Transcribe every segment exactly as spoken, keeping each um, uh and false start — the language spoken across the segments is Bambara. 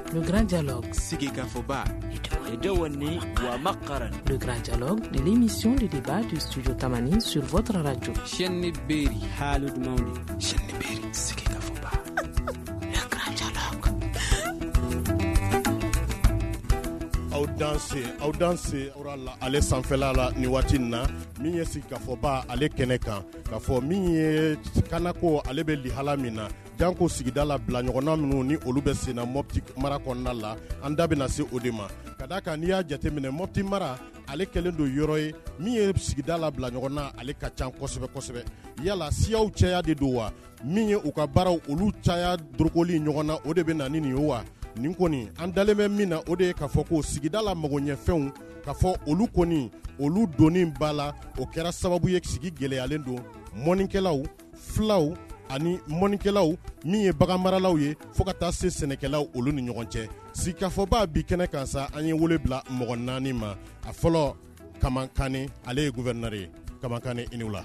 Le grand dialogue. Sigika Foba. Edewani wa Makaran. Le grand dialogue de l'émission de débat du studio Tamani sur votre radio. Chenni Beri Halud Mauni. Chenni Beri Sigika Foba. Le grand dialogue. Audanse, audanse orala ale sanfɛla la ni waati na min ye sigi k'a fɔ ba ale kɛnɛ kan k'a fɔ min ye kanako ale bɛ lihala min na janko sigida la bila ɲɔgɔnna minnu ni olu bɛ senna Mopti mara kɔnɔna la an da bɛna se o de ma ka d'a kan n'i y'a jateminɛ Mopti mara ale kɛlen don yɔrɔ ye min ye sigida la bila ɲɔgɔnna ale ka ca kosɛbɛ kosɛbɛ yala siyaw caya de don wa min ye u ka baaraw olu caya dorokoli ɲɔgɔn na o de bɛ na ni nin ye wa nin kɔni an dalen bɛ min na o de ye k'a fɔ ko sigida la magoɲɛfɛnw k'a fɔ olu kɔni olu donni b'a la o kɛra sababu ye sigi gɛlɛyalen don mɔnikɛlaw filaw ani mɔnikɛlaw min ye baganmaralaw ye fo ka taa se sɛnɛkɛlaw olu ni ɲɔgɔn cɛ sigikafɔba bi kɛnɛ kan sa an ye wele bila mɔgɔ naani ma a fɔlɔ Kamankane ale ye gouverneur ye Kamankane i ni wula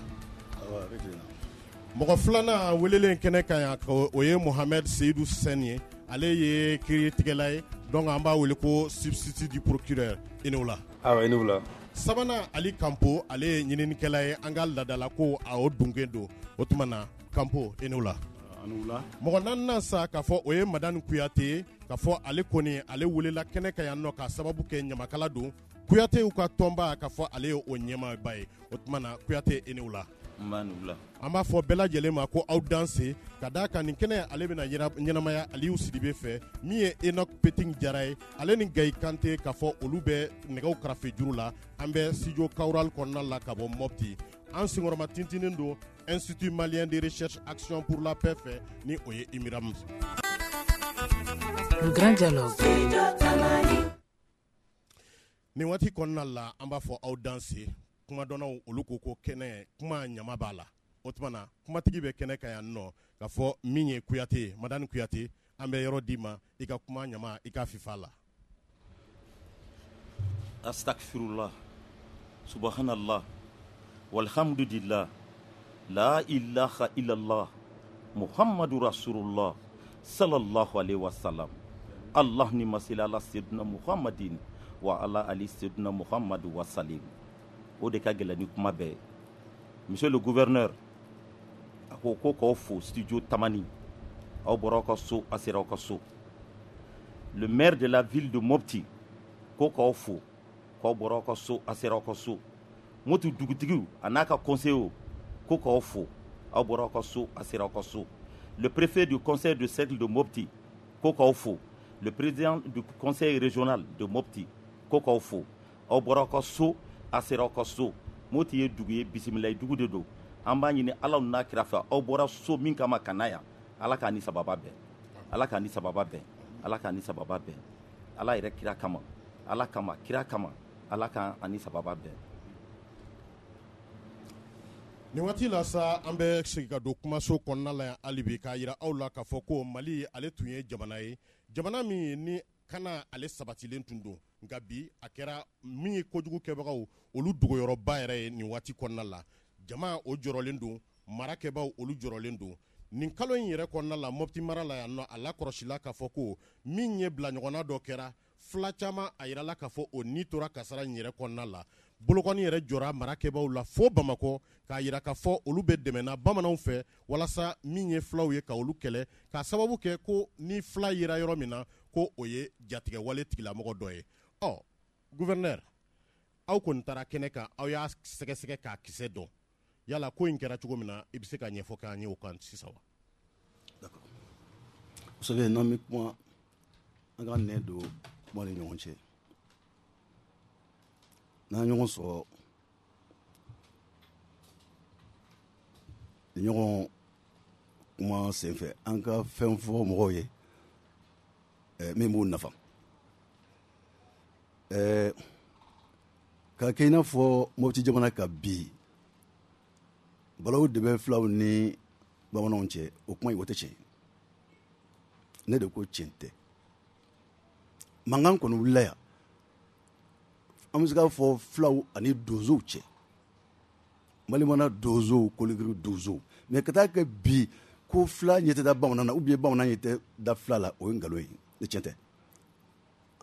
mɔgɔ filanan welelen kɛnɛ kan yan o ye Mohamed Seydou Sène ye ale ye kiiritigɛla ye donc an b'a wele ko substitut du procureur i ni wula awa i ni wula sabanan Ali Kampo ale ye ɲininikɛla ye an ka ladala ko a o dunken don o tuma na Kampo i ni wula mɔgɔ naaninan sa k'a fɔ o ye Madani Kuyate ye k'a fɔ ale kɔni ale welela kɛnɛ kan yan nɔ k'a sababu kɛ ɲamakala don Kuyatew ka tɔnba k'a fɔ ale ye o ɲɛmaaba ye o tuma na Kuyate i ni wula an b'a fɔ bɛɛ lajɛlen ma ko aw danse ka d'a kan nin kɛnɛ ale bɛna ɲɛnamaya Aliyu Sidibe fɛ min ye Enoch Peting Jara ye ale ni Gayi Kante k'a fɔ olu bɛ nɛgɛw karafe juru la an bɛ studio Kawural kɔnɔna la ka bɔ Mopti an senkɔrɔma tintinin don Institut Malien de Recherche Action pour la Paix fɛ ni o ye Imiram. Le grand dialogue. Nin waati kɔnɔna la an b'a fɔ aw danse kuma dɔnnaw olu ko ko kɛnɛ kuma ɲama b'a la o tuma na kumatigi bɛ kɛnɛ kan yan nɔ k'a fɔ min ye Kuyate Madani Kuyate an bɛ yɔrɔ d'i ma i ka kuma ɲama i ka fifa la. Astaghfirullah subhanallah walhamdulillah la ilaha illallah muhammadu rasulullah sallallahu alaihi wasallam Allah ni masila ala sayyidina muhammadin wa ala ali sayyidina muhammadu wa salim. O de ka gɛlɛn ni kuma bɛɛ monsieur le gouverneur a ko ko k'aw fo studio Tamani aw bɔra aw ka so a sera aw ka so le maire de la ville de Mopti ko k'aw fo k'aw bɔra aw ka so a sera aw ka so Mopti dugutigiw a n'a ka conseiller ko k'aw fo aw bɔra aw ka so a sera aw ka so le préfet du conseil de cercle de Mopti ko k'aw fo le président du conseil régional de Mopti ko k'aw fo aw bɔra aw ka so a sera aw ka so Mopti ye dugu ye bisimilayi dugu de don an b'a ɲini Ala n'a kira fɛ aw bɔra so min kama ka na yan Ala k'a ni sababa bɛn Ala k'a ni sababa bɛn Ala k'a ni sababa bɛn Ala yɛrɛ kira kama Ala kama kira kama Ala k'a ni sababa bɛn. Nin waati la sa an bɛ segin ka don kumaso kɔnɔna la yan hali bi k'a yira aw la k'a fɔ ko Mali ale tun ye jamana ye jamana min ni kana ale sabatilen tun don nka bi a kɛra min ye kojugu kɛbagaw olu dogoyɔrɔba yɛrɛ ye nin waati kɔnɔna la jama o jɔrɔlen don marakɛbaw olu jɔrɔlen don nin kalo in yɛrɛ kɔnɔna la Mopti mara la yan nɔ a lakɔrɔsila k'a fɔ ko min ye bila ɲɔgɔnna dɔ kɛra fila caman a yirala k'a fɔ o ni tora kasara in yɛrɛ kɔnɔna la bolokɔni yɛrɛ jɔra marakɛbaw la fo Bamakɔ k'a yira k'a fɔ olu bɛ dɛmɛna bamananw fɛ walasa min ye filaw ye ka olu kɛlɛ k'a sababu kɛ ko ni fila yera yɔrɔ min na ko o ye jatigɛwale tigilamɔgɔ dɔ ye ɔ gouverneur aw kɔni taara kɛnɛ kan aw y'a sɛgɛsɛgɛ k'a kisɛ dɔn yala ko in kɛra cogo min na i bɛ se ka ɲɛfɔ k'an ye o kan sisan wa. D'accord. Vous savez n'an bɛ kuma an ka nɛ don kuma ni ɲɔgɔn cɛ n'an ɲɔgɔn sɔrɔ ɲɔgɔn kuma senfɛ an ka fɛn fɔ mɔgɔw ye min b'u nafa ɛɛ ka kɛ i n'a fɔ Mopti jamana ka bi balawu de bɛ filaw ni bamananw cɛ o kuma in o tɛ tiɲɛ ne de ko tiɲɛ tɛ mankan kɔni wulila yan an bɛ se k'a fɔ filaw ani donsow cɛ Malimana donsow Kologiri donsow mais ka taa kɛ bi ko fila ɲɛ tɛ da bamanan na ou bien bamanan ɲɛ tɛ da fila la o ye nkalon ye ne tiɲɛ tɛ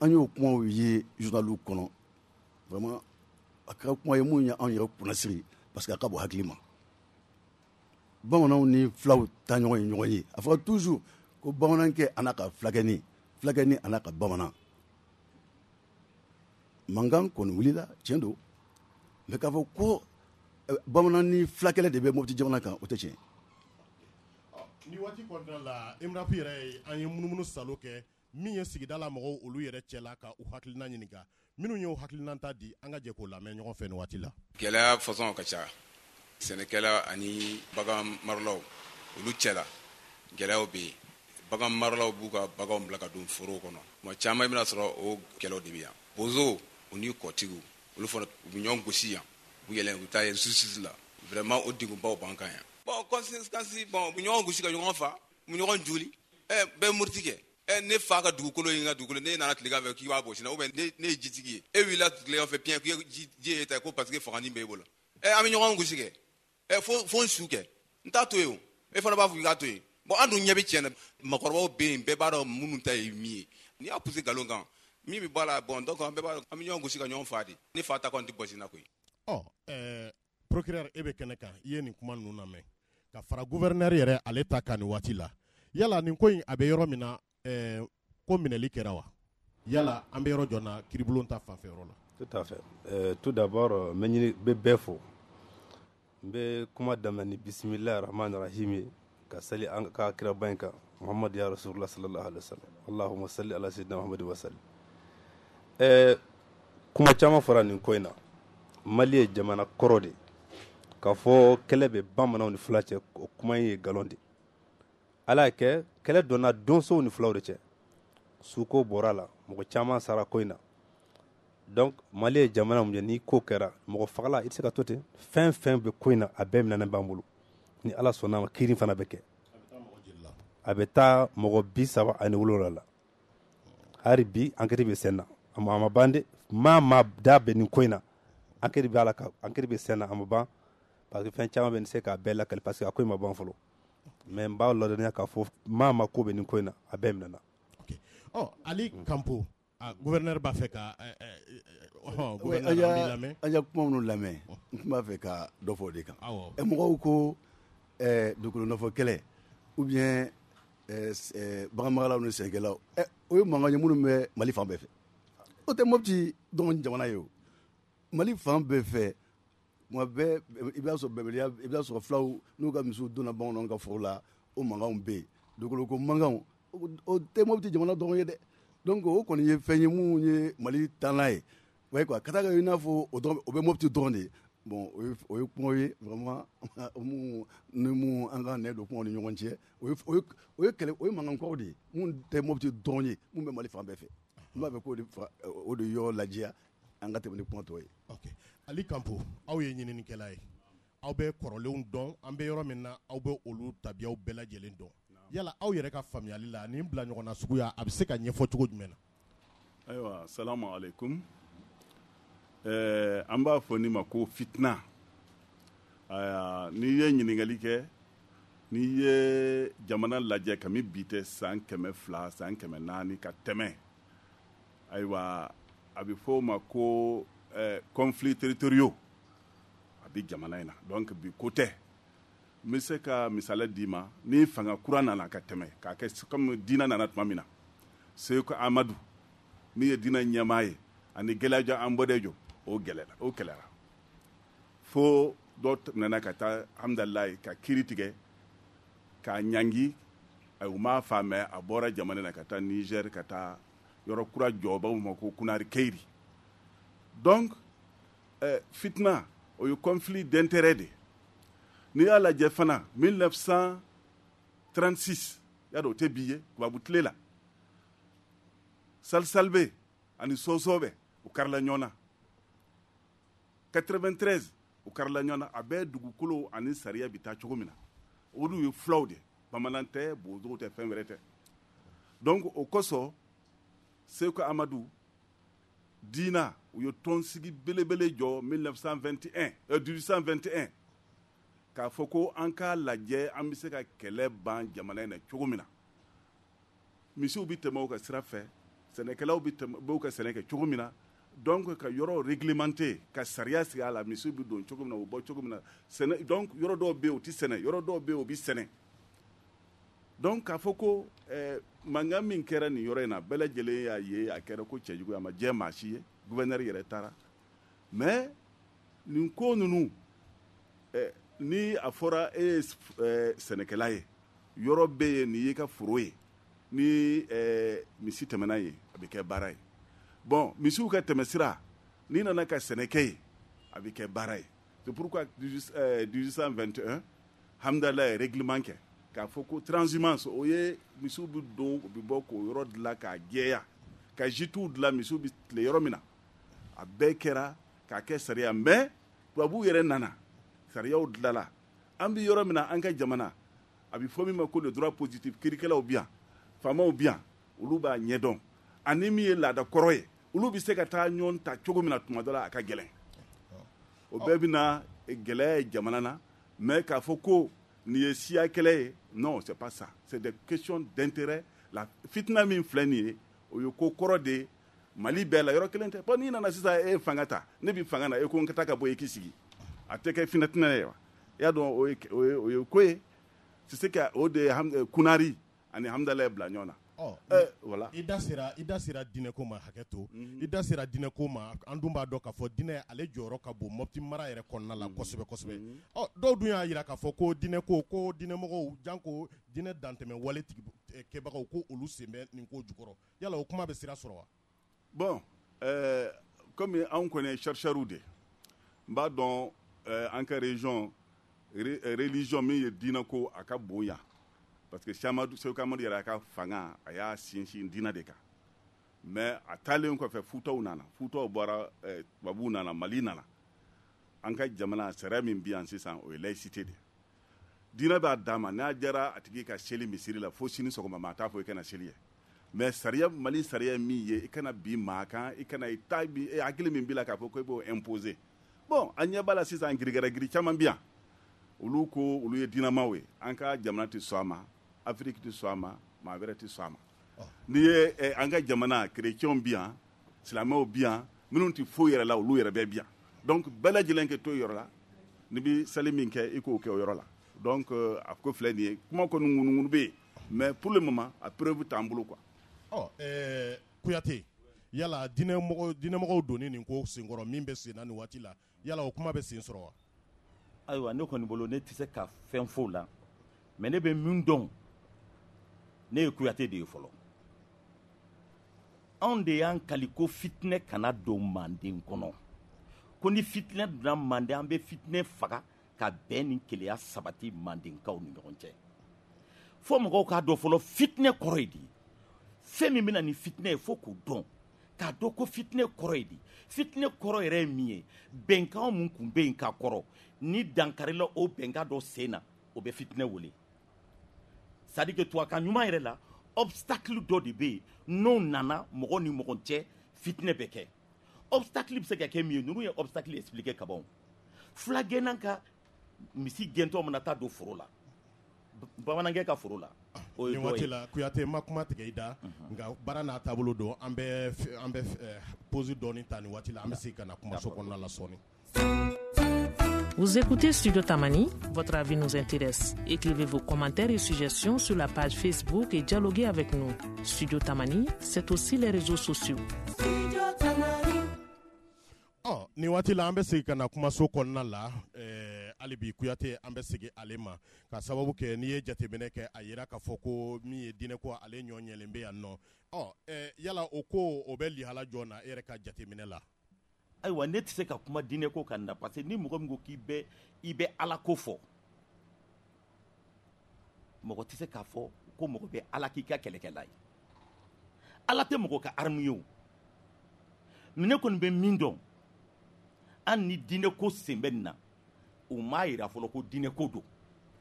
an y'o kumaw ye journaliw kɔnɔ vraiment a kɛra kuma ye mun ye an yɛrɛ kunnasiri parce que a ka bɔ hakili ma bamananw ni filaw ta ɲɔgɔn ye ɲɔgɔn ye a fɔra toujours ko bamanankɛ a n'a ka filakɛni filakɛni a n'a ka bamanan mankan kɔni wulila tiɲɛ don mais k'a fɔ ko bamanan ni filakɛlɛ de bɛ Mopti jamana kan o tɛ tiɲɛ. Ni waati kɔnɔna la Emrapi yɛrɛ an ye munumunu salo kɛ min ye sigida la mɔgɔw olu yɛrɛ cɛla ka u hakilina ɲininka minnu ye u hakilina ta di an ka jɛ k'o lamɛn ɲɔgɔn fɛ ni waati la. Gɛlɛya façon ka ca sɛnɛkɛla ani bagan maralaw olu cɛla gɛlɛyaw bɛ yen bagan maralaw b'u ka baganw bila ka don forow kɔnɔ tuma caman i bɛna sɔrɔ o gɛlɛyaw de bɛ yan bozo u ni kɔtigiw olu fana u bɛ ɲɔgɔn gosi yan u yɛlɛn u taa ye justice la vraiment o degunbaw b'an kan yan bon conséquence bon u bɛ ɲɔgɔn gosi ka ɲɔgɔn fa u bɛ ɲɔgɔn joli ɛ bɛɛ muriti kɛ ɛ ne fa ka dugukolo ye n ka dugukolo ne nana tilegan fɛ k'i b'a gosi na ou bien ne ye jitigi ye e wulila tilegan fɛ piɲɛ k'i ye ji ye ta ko parce que fangani b'e bolo ɛ an bɛ ɲɔgɔn gosi kɛ ɛ fo fo n su kɛ n t'a to yen o e fana b'a fɔ k'i k'a to yen bon an dun ɲɛ bɛ tiɲɛ na makɔrɔbaw bɛ yen bɛɛ b'a dɔn minnu ta ye min ye n'i y'a poussé nkalon kan min bɛ bɔ a la bon donc an bɛɛ b'a dɔn an bɛ ɲɔgɔn gosi ka ɲɔgɔn fa de ne fa ta kɔni tɛ bɔsi na koyi. ɔ ɛɛ procureur e bɛ kɛnɛ kan i ye nin kuma ninnu lamɛn ka fara gouverneur yɛrɛ ale ta kan nin waati la yala nin ko in a bɛ yɔrɔ min na ɛɛ ko minɛli kɛra wa yala an bɛ yɔrɔ jɔ na kiribulon ta fanfɛ yɔrɔ la. Tout à fait. Euh, tout d'abord, n bɛ bɛɛ fo n bɛ kuma daminɛ ni bisimilahi rahmani rahim ye ka sali an ka kiraba in kan Muhammadu ya Rasulullah sallallahu alaihi wa sallam Allahumma salli ala sayyidina Muhammadu wa sallim. ɛɛ kuma caman fɔra nin ko in na Mali ye jamana kɔrɔ de k'a fɔ kɛlɛ bɛ bamananw ni fila cɛ o kuma in ye nkalon de ala y'a kɛ kɛlɛ donna donsow ni filaw de cɛ suko bɔra la mɔgɔ caman sara ko in na donc Mali ye jamana mun ye ni ko kɛra mɔgɔ fagala i tɛ se ka to ten fɛn fɛn bɛ ko in na a bɛɛ minɛnen b'an bolo ni ala sɔnna ma kiiri fana bɛ kɛ a bɛ taa mɔgɔ bi saba ani wolonwula la hali bi enquête bɛ sen na a ma ban de maa maa da bɛ nin ko in na enquête bɛ ala ka enquête bɛ sen na a ma ban parce que fɛn caman bɛ se k'a bɛɛ lakali parce que a ko in ma ban fɔlɔ mais n b'a ladɔnniya k'a fɔ maa ma ko bɛ nin ko in na a bɛɛ minɛna. ok ɔ Ali Kanpo gouverneur b'a fɛ ka gouverneur b'i lamɛn an ye kuma minnu lamɛn n tun b'a fɛ ka dɔ fɔ o de kan ɛ mɔgɔw ko dugukolo nɔfɛ kɛlɛ ou bien baganmaralaw ni sɛnɛkɛlaw ɛ o ye mankan ye minnu bɛ Mali fan bɛɛ fɛ o tɛ Mopti dɔrɔn jamana ye o Mali fan bɛɛ fɛ tuma bɛɛ i b'a sɔrɔ bɛnbaliya i b'a sɔrɔ filaw n'u ka misiw donna bamananw ka foro la o mankanw bɛ yen dugukolo ko mankanw o tɛ Mopti jamana dɔrɔn ye dɛ donc o kɔni ye fɛn ye mun ye Mali taalan ye ouais quoi ka taa kɛ i n'a fɔ o dɔrɔn o bɛ Mopti dɔrɔn de bon o ye kuma ye vraiment mun ni mun an ka nɛ don kuma ni ɲɔgɔn cɛ o ye o ye kɛlɛ o ye mankan kɔrɔ de ye mun tɛ Mopti dɔrɔn ye mun bɛ Mali fan bɛɛ fɛ n b'a fɛ k'o de o de yɔrɔ lajɛya an ka tɛmɛ ni kuma tɔ ye. ok Ali Kanpo aw ye ɲininikɛla ye aw bɛ kɔrɔlenw dɔn an bɛ yɔrɔ min na aw bɛ olu tabiyaw bɛɛ lajɛlen dɔn yala aw yɛrɛ ka faamuyali la nin bila ɲɔgɔn na suguya a bɛ se ka ɲɛfɔ cogo jumɛn na. ayiwa salamu alaikum ɛɛ an b'a fɔ nin ma ko fitina aya n'i ye ɲininkali kɛ n'i ye jamana lajɛ kami bi tɛ san kɛmɛ fila san kɛmɛ naani ka tɛmɛ ayiwa a bɛ fɔ o ma ko ɛɛ conflits territoriaux a bɛ jamana in na donc bi ko tɛ n bɛ se ka misaliya d'i ma ni fanga kura nana ka tɛmɛ k'a kɛ comme diinɛ nana tuma min na Seku Amadu min ye diinɛ ɲɛmaa ye ani Gɛlɛja Anbɔdɛjo o gɛlɛra o kɛlɛra fo dɔ nana ka taa alhamdulilayi ka kiiri tigɛ k'a ɲangi u m'a faamuya a bɔra jamana na ka taa Niger ka taa yɔrɔ kura jɔ b'aw ma ko Kunari Keyri donc euh, fitina o ye conflit d'intérêt de n'i y'a lajɛ fana mille neuf cent trente-six y'a dɔn o tɛ bi ye tubabu tile la Salsalbe ani Sosobɛ u karila ɲɔgɔn na quatre-vingt-treize u karila ɲɔgɔn na a bɛɛ dugukolo ani sariya bɛ taa cogo min na olu ye filaw de bamanan tɛ bozow tɛ fɛn wɛrɛ tɛ donc o kosɔn Seku Amadu diina u ye tɔnsigi belebele jɔ mille neuf cent vingt et un euh, mille huit cent vingt et un k'a fɔ ko an k'a lajɛ an bɛ se ka kɛlɛ ban jamana in na cogo min na misiw bɛ tɛmɛ o ka sira fɛ sɛnɛkɛlaw bɛ ka sɛnɛ kɛ cogo min na donc ka yɔrɔ réglementé ka sariya sigi a la misiw bɛ don cogo min na u bɔ cogo min na sɛnɛ donc yɔrɔ dɔw bɛ yen o tɛ sɛnɛ yɔrɔ dɔw bɛ yen o bɛ sɛnɛ donc k'a fɔ ko ɛɛ mankan min kɛra nin yɔrɔ in na bɛɛ lajɛlen y'a ye a kɛra ko cɛjugu a ma diɲɛ maa si ye gouverneur yɛrɛ taara mais nin ko ninnu ɛɛ ni a fɔra e ye ɛɛ sɛnɛkɛla ye yɔrɔ bɛ yen nin y'i ka foro ye ni ɛɛ misi tɛmɛna ye a bɛ kɛ baara ye bon misiw ka tɛmɛsira n'i nana ka sɛnɛ kɛ ye a bɛ kɛ baara ye c'est pourquoi dix-huit cent vingt et un hamdallah ye règlement kɛ k'a fɔ ko transhumance o ye misiw bɛ don u bɛ bɔ k'o yɔrɔ dilan k'a jɛya ka jitiw dilan misiw bɛ tile yɔrɔ min na a bɛɛ kɛra k'a kɛ sariya mais tubabuw yɛrɛ nana sariyaw dilanla an bɛ yɔrɔ min na an ka jamana a bɛ fɔ min ma ko le droit positif kirikɛlaw bi yan faamaw bi yan olu b'a ɲɛdɔn ani min ye laada kɔrɔ ye olu bɛ se ka taa ɲɔgɔn ta cogo min na tuma dɔ la a ka gɛlɛn o bɛɛ bɛ na gɛlɛya ye jamana na mais k'a fɔ ko nin ye siya kɛlɛ ye non c'est pas ça c'est des questions d'intérêt la fitina min filɛ nin ye o ye ko kɔrɔ de ye mali bɛɛ la yɔrɔ kelen tɛ bon n'i nana sisan e ye fanga ta ne bɛ fanga na e ko n ka taa ka bɔ e k'i sigi a tɛ kɛ finatina ye wa i y'a dɔn o ye o ye o ye ko ye c'est ce que o de ye kunari ani hamdala bila ɲɔgɔn na. ɔ voilà i da sera i da sera diinɛ ko ma hakɛ to i da sera diinɛ ko ma an dun b'a dɔn k'a fɔ diinɛ ale jɔyɔrɔ ka bon Mopti mara yɛrɛ kɔnɔna la kosɛbɛ kosɛbɛ ɔ dɔw dun y'a jira k'a fɔ ko diinɛ ko ko diinɛmɔgɔw janko diinɛ dantɛmɛ wale tigi kɛbagaw ko olu sen bɛ nin ko jukɔrɔ yala o kuma bɛ sira sɔrɔ wa. bon euh, comme anw kɔni ye chercheurs de n b'a dɔn euh, an ka région religion min ye diinɛ ko a ka bon yan parce que Seku Amadu yɛrɛ a ka fanga a y'a sinsin diinɛ de kan mais a taalen kɔfɛ Futaw nana Futaw bɔra tubabuw nana Mali nana an ka jamana sariya min bi yan sisan o ye laïcité de diinɛ b'a d'a ma n'a diyara a tigi ka seli misiri la fo sini sɔgɔma maa t'a fɔ i kana seli ye mais sariya Mali sariya min ye i kana bin maa kan i kana i ta bi hakili min b'i la k'a fɔ ko i b'o imposer bon an ɲɛ b'a la sisan girigɛrɛgiri caman bi yan olu ko olu ye diinɛmaw ye an ka jamana tɛ sɔn a ma Afrique tɛ sɔn a ma maa wɛrɛ tɛ sɔn a ma n'i ye an ka jamana chrétiens bi yan silamɛw bi yan minnu tɛ foyi yɛrɛ la olu yɛrɛ bɛɛ bi yan donc bɛɛ lajɛlen kɛ to yɔrɔ la n'i bɛ seli min kɛ i k'o kɛ o yɔrɔ la donc a ko filɛ nin ye kuma kɔni ŋunuŋunu bɛ yen mais pour le moment a preuve t'an bolo quoi. ɔ ɛɛ Kuyate yala diinɛmɔgɔ diinɛmɔgɔw donni nin ko senkɔrɔ min bɛ sen na nin waati la yala o kuma bɛ sen sɔrɔ wa. ayiwa ne kɔni bolo ne tɛ se ka fɛn f'o la mais ne bɛ min dɔn ne ye Kuyate de ye fɔlɔ anw de y'an kali ko fitinɛ kana don Manden kɔnɔ ko ni fitinɛ donna Manden an bɛ fitinɛ faga ka bɛn ni keleya sabati Mandenkaw ni ɲɔgɔn cɛ fo mɔgɔw k'a dɔn fɔlɔ fitinɛ kɔrɔ ye di fɛn min bɛna ni fitinɛ ye fo k'o dɔn k'a dɔn ko fitinɛ kɔrɔ ye di fitinɛ kɔrɔ yɛrɛ ye min ye bɛnkan mun tun bɛ yen ka kɔrɔ ni dankarila o bɛnkan dɔ sen na o bɛ fitinɛ wele c'est à dire que tubabukan ɲuman yɛrɛ la obstacle dɔ de bɛ yen n'o nana mɔgɔ ni mɔgɔ cɛ fitinɛ bɛ kɛ obstacle bɛ se ka kɛ min ye ninnu ye obstacle expliqué ka ban fulagɛnna ka misi gɛntɔ mana taa don foro la bamanankɛ ka foro la o ye nin waati la Kuyate ma kuma tigɛ i da nka baara n'a taabolo don an bɛ an bɛ pause dɔɔni ta nin waati la an bɛ se ka na kumaso kɔnɔna la sɔɔni. Vous écoutez Studio Tamani, votre avis nous intéresse. Écrivez vos commentaires et suggestions sur la page Facebook et dialoguez avec nous. Studio Tamani, c'est aussi les réseaux sociaux. Oh, ni waati la an bɛ segin ka na kumaso kɔnɔna la eh, hali bi Kuyate an bɛ segin ale ma ka sababu kɛ n'i ye jateminɛ kɛ a yira k'a fɔ ko min ye diinɛ ko ale ɲɔ ɲɛlen bɛ yan nɔ oh, eh, yala o ko o bɛ lihala jɔn na e yɛrɛ ka jateminɛ la. ayiwa ne tɛ se ka kuma diinɛ ko kan na parce que ni mɔgɔ min ko k'i bɛ i bɛ ala ko fɔ mɔgɔ tɛ se k'a fɔ ko mɔgɔ bɛ ala k'i ka kɛlɛkɛla ye ala tɛ mɔgɔ ka arme ye o mais ne kɔni bɛ min dɔn an ni diinɛ ko sen bɛ nin na u m'a yira fɔlɔ ko diinɛ ko don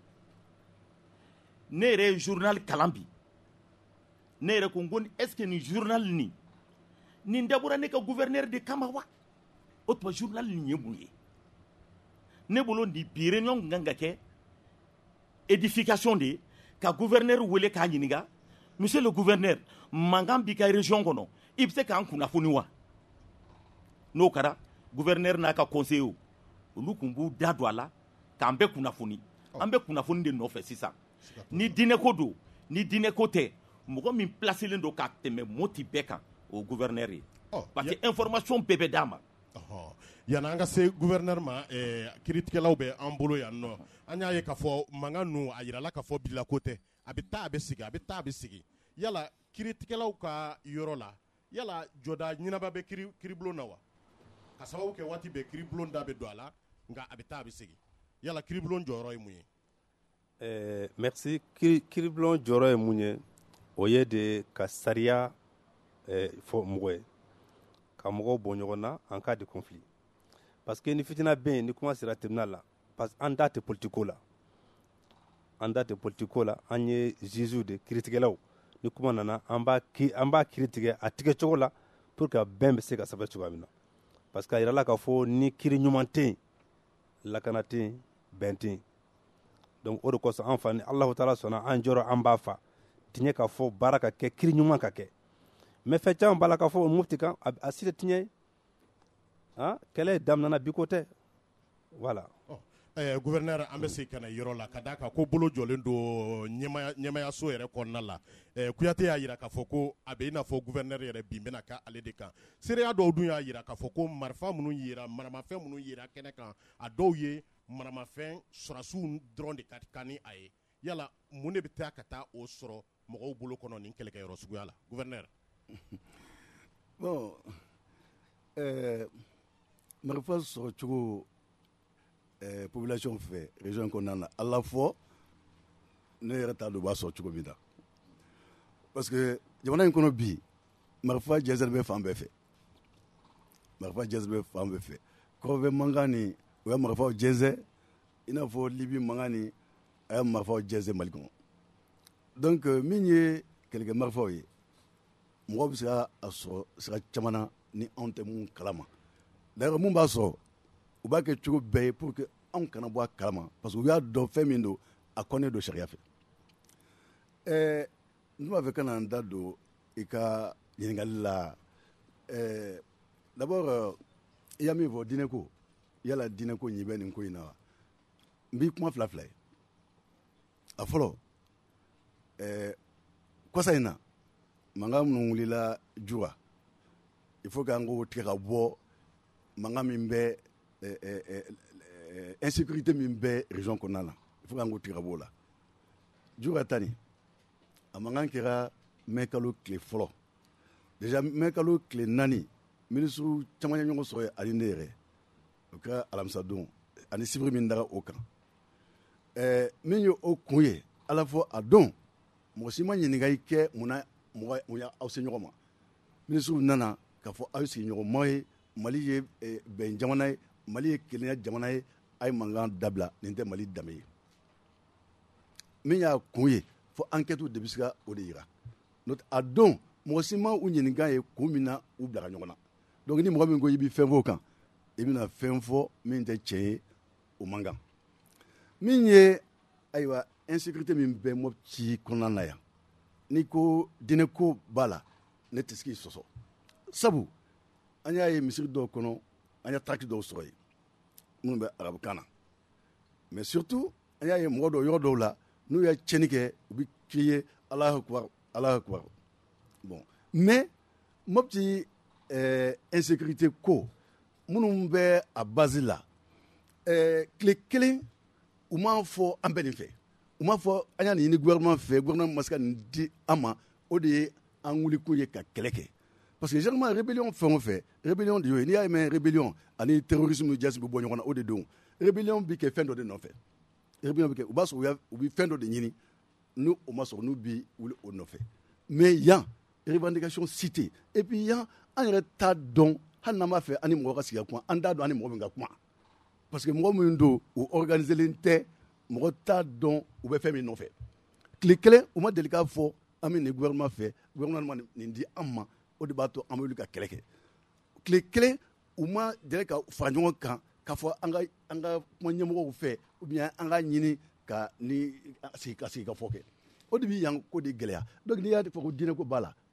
ne yɛrɛ ye journal kalan bi ne yɛrɛ ko n ko est ce que nin journal nin nin dabɔra ne ka gouverneur de kama wa o tuma journal nin ye mun ye ne bolo nin bi réunion kan ka kɛ édification de ye ka gouverneur wele k'a ɲininka monsieur le gouverneur mankan b'i ka région kɔnɔ i bɛ se k'an kunnafoni wa n'o kɛra gouverneur n'a ka conseiller olu tun b'u da don a la k'an bɛɛ kunnafoni an bɛ kunnafoni de nɔfɛ sisan ni diinɛ ko don ni diinɛ ko tɛ mɔgɔ min placelen don ka tɛmɛ moti bɛɛ kan o gouverneur ye parce que information bɛɛ bɛ d'a ma yani an ka se gouverneur ma kiiritigɛlaw bɛ an bolo yan nɔ an y'a ye k'a fɔ mankan ninnu a yirala k'a fɔ bila ko tɛ a bɛ taa a bɛ sigi a bɛ taa a bɛ sigi yala kiiritigɛlaw ka yɔrɔ la yala jɔda ɲinaba bɛ kiiri kiiribulon na wa ka sababu kɛ waati bɛɛ kiiribulon da bɛ don a la nka a bɛ taa a bɛ sigi yala kiiribulon jɔyɔrɔ ye mun ye. ɛɛ merci kiiribulon jɔyɔrɔ ye mun ye o ye de ka sariya ɛɛ fɔ mɔgɔ ye ka mɔgɔw bɔ ɲɔgɔn na en cas de conflit parce que ni fitina bɛ yen ni kuma sera tribunal la parce que an da tɛ politiko la an da tɛ politiko la an ye juges de kiiritigɛlaw ni kuma nana an b'a ki an b'a kiiri tigɛ a tigɛ cogo la pour que bɛn bɛ se ka sɛbɛn cogoya min na parce que a yirala k'a fɔ ni kiiri ɲuman tɛ yen lakana tɛ yen bɛn tɛ yen donc o de kosɔn an fa ni alahu taala sɔnna an jɔrɔ an b'a fa tiɲɛ k'a fɔ baara ka kɛ kiiri ɲuman ka kɛ mais fɛn caman b'a la k'a fɔ mufti kan a si tɛ tiɲɛ ye ah kɛlɛ daminɛna bi ko tɛ voilà. Eh, gouverneur an bɛ se ka na yɔrɔ la ka d'a kan ko bolo jɔlen don ɲɛmaya ɲɛmayaso yɛrɛ kɔnɔna la eh, Kuyate y'a jira k'a fɔ ko a bɛ i n'a fɔ gouverneur yɛrɛ bin bɛna kɛ ale de kan seereya dɔw dun y'a jira k'a fɔ ko marifa minnu yera maramafɛn minnu yera kɛnɛ kan a dɔw ye maramafɛn sɔrɔdasiw dɔrɔn de ka kan ni a ye yala mun de bɛ taa ka taa o sɔrɔ mɔgɔw bolo kɔnɔ nin kɛlɛkɛyɔrɔ suguya la gouverneur. bon eh, marifa sɔrɔ cogo Eh, population fɛ région kɔnɔna na a la fɔ ne yɛrɛ t'a dɔn u b'a sɔrɔ cogo min na parce que jamana in kɔnɔ bi marifa jɛnsɛn bɛ fan bɛɛ fɛ marifa jɛnsɛn bɛ fan bɛɛ fɛ kɔfɛ mankan ni o ye marifaw jɛnsɛn i n'a fɔ libi mankan ni a ye marifaw jɛnsɛn mali kɔnɔ donc min ye kɛlɛkɛ marifaw ye mɔgɔw bɛ se ka a sɔrɔ sira caman na ni anw tɛ mun kalama d'ailleurs mun b'a sɔrɔ u b'a kɛ cogo bɛɛ ye pour que anw kana bɔ a kalama parce que u y'a dɔn fɛn min don a kɔnnen don sariya fɛ ɛɛ n b'a fɛ ka na n da don i ka ɲininkali la ɛɛ d'abord i y'a min fɔ diinɛ ko yala diinɛ ko ɲi bɛ nin ko in na wa n b'i kuma fila fila ye a fɔlɔ ɛɛ kɔsa in na mankan minnu wulila Juba il faut que an k'o tigɛ ka bɔ mankan min bɛ Eh, eh, eh, eh, insécurité min bɛ région kɔnɔna la il faut k'an k'o tigɛ ka bɔ o la Juba ta nin a mankan kɛra mɛ kalo tile fɔlɔ déjà mɛ kalo tile naani ministre caman ye ɲɔgɔn sɔrɔ yen ani ne yɛrɛ o kɛra alamisa don ani sibiri min daga o kan ɛɛ min ye o kun ye ala fɔ a don mɔgɔ si ma ɲininkali kɛ munna mɔgɔ mun y'aw se ɲɔgɔn ma ministre nana k'a fɔ aw sigi ɲɔgɔn ma ye Mali ye bɛn jamana ye Mali ye kelenya jamana ye a ye mankan dabila nin tɛ Mali danbe ye min y'a kun ye fo enquête de bɛ se ka o de yira n'o tɛ a don mɔgɔ si ma u ɲininka ye kun min na u bila ɲɔgɔn na donc ni mɔgɔ min ko i bɛ fɛn fɔ o kan i bɛna fɛn fɔ min tɛ tiɲɛ ye o man kan min ye ayiwa insécurité min bɛ Mopti kɔnɔna na yan n'i ko diinɛ ko b'a la ne tɛ se k'i sɔsɔ sabu an y'a ye misiri dɔw kɔnɔ an y'a tracts dɔw sɔrɔ yen minnu bɛ arabukan na mais surtout an y'a ye mɔgɔ dɔw yɔrɔ dɔw la n'u ye tiɲɛni kɛ u bɛ crier Allahu Akbar Allahu Akbar bon mais Mopti euh, insécurité ko minnu bɛ a base la euh, tile kelen u m'a fɔ an bɛ nin fɛ u m'a fɔ an y'a nin ɲini gouvernement fɛ gouvernement ma se ka nin di an ma o de ye an wulikun ye ka kɛlɛ kɛ parce que généralement rébellion fɛn o fɛn rébellion de y'o ye n'i y'a mɛn rébellion ani terrorisme jasi bɛ bɔ ɲɔgɔn na o de don rébellion bi kɛ fɛn dɔ de nɔfɛ rébellion bi kɛ u b'a sɔrɔ u bɛ fɛn dɔ de ɲini n'u o ma sɔrɔ n'u bi wuli o nɔfɛ mais yan revendication cité et puis yan an yɛrɛ t'a dɔn hali n'an b'a fɛ ani mɔgɔ ka sigi ka kuma an t'a dɔn ani mɔgɔ min ka kuma parce que mɔgɔ minnu don u organiselen tɛ mɔgɔ t'a dɔn u bɛ fɛn min nɔfɛ tile kelen u ma deli k'a fɔ an bɛ nin gouvernement fɛ gouvernement ma nin di an ma o de b'a to an bɛ wuli ka kɛlɛ kɛ tile kelen u ma deli ka fara ɲɔgɔn kan k'a fɔ an ka an ka kuma ɲɛmɔgɔw fɛ ou bien an ka ɲini ka ni sigi ka sigi ka fɔ kɛ o de bɛ yan ko de gɛlɛya donc n'i y'a fɔ ko diinɛ ko b'a la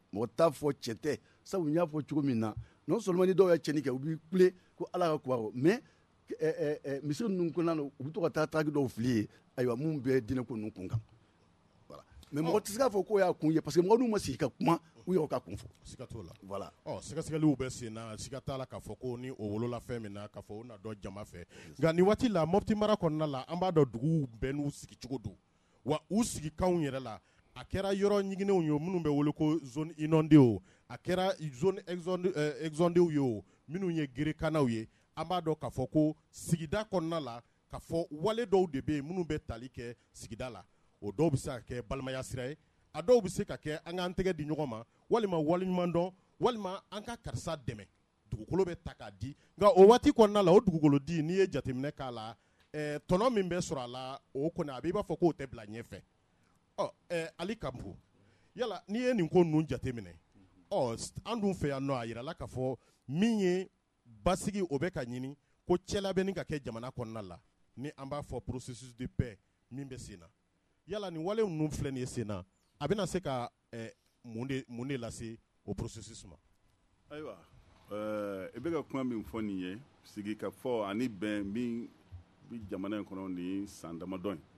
mɔgɔ t'a fɔ cɛ tɛ sabu n y'a fɔ cogo min na non seulement ni dɔw ye cɛnni kɛ u b'i kule ko ala ka kuwa mais misiri ninnu kɔnɔna na u bɛ to ka taa taaki dɔw fili ye ayiwa mun bɛ diinɛ ko ninnu kun kan voilà mais mɔgɔ tɛ se k'a fɔ k'o y'a kun ye parce que mɔgɔ n'u ma sigi ka kuma u yɛrɛ ka kun fɔ siga t'o la voilà ɔ sɛgɛsɛgɛliw bɛ sen na siga t'a la k'a fɔ ko ni o wolola fɛn min na k'a fɔ o na dɔn jama fɛ nka nin waati la Mopti mara kɔnɔna la an b'a dɔn duguw bɛɛ n'u sigicogo don wa u sigikanw yɛrɛ la a kɛra yɔrɔ ɲiginenw ye minnu bɛ wele ko zone inondée o a kɛra zone exondée ye o minnu ye gerekanaw ye an b'a dɔn k'a fɔ ko sigida kɔnɔna la k'a fɔ wale dɔw de bɛ yen minnu bɛ tali kɛ sigida la o dɔw bɛ se ka kɛ balimaya sira ye a dɔw bɛ se ka kɛ an k'an tɛgɛ di ɲɔgɔn ma walima waleɲuman dɔn walima an ka karisa dɛmɛ dugukolo bɛ ta k'a di nka o waati kɔnɔna la o dugukolo di n'i ye jateminɛ k'a la ɛɛ tɔnɔ min bɛ sɔrɔ a la o kɔni a b'i b'a fɔ k'o tɛ bila ɲɛfɛ ɔ ɛɛ Ali Kanku yala n'i ye nin ko ninnu jateminɛ ɔ an dun fɛ yan nɔ a yirala k'a fɔ min ye basigi o bɛ ka ɲini ko cɛlabɛnni ka kɛ jamana kɔnɔna la ni an b'a fɔ processus de paix min bɛ sen na yala nin wale ninnu filɛ nin ye sen na a bɛna se ka eh, mun de mun de lase o processus ma ayiwa ɛɛ i bɛ ka kuma min fɔ nin ye sigi ka fɔ ani bɛn min bi jamana in kɔnɔ ni san damadɔ in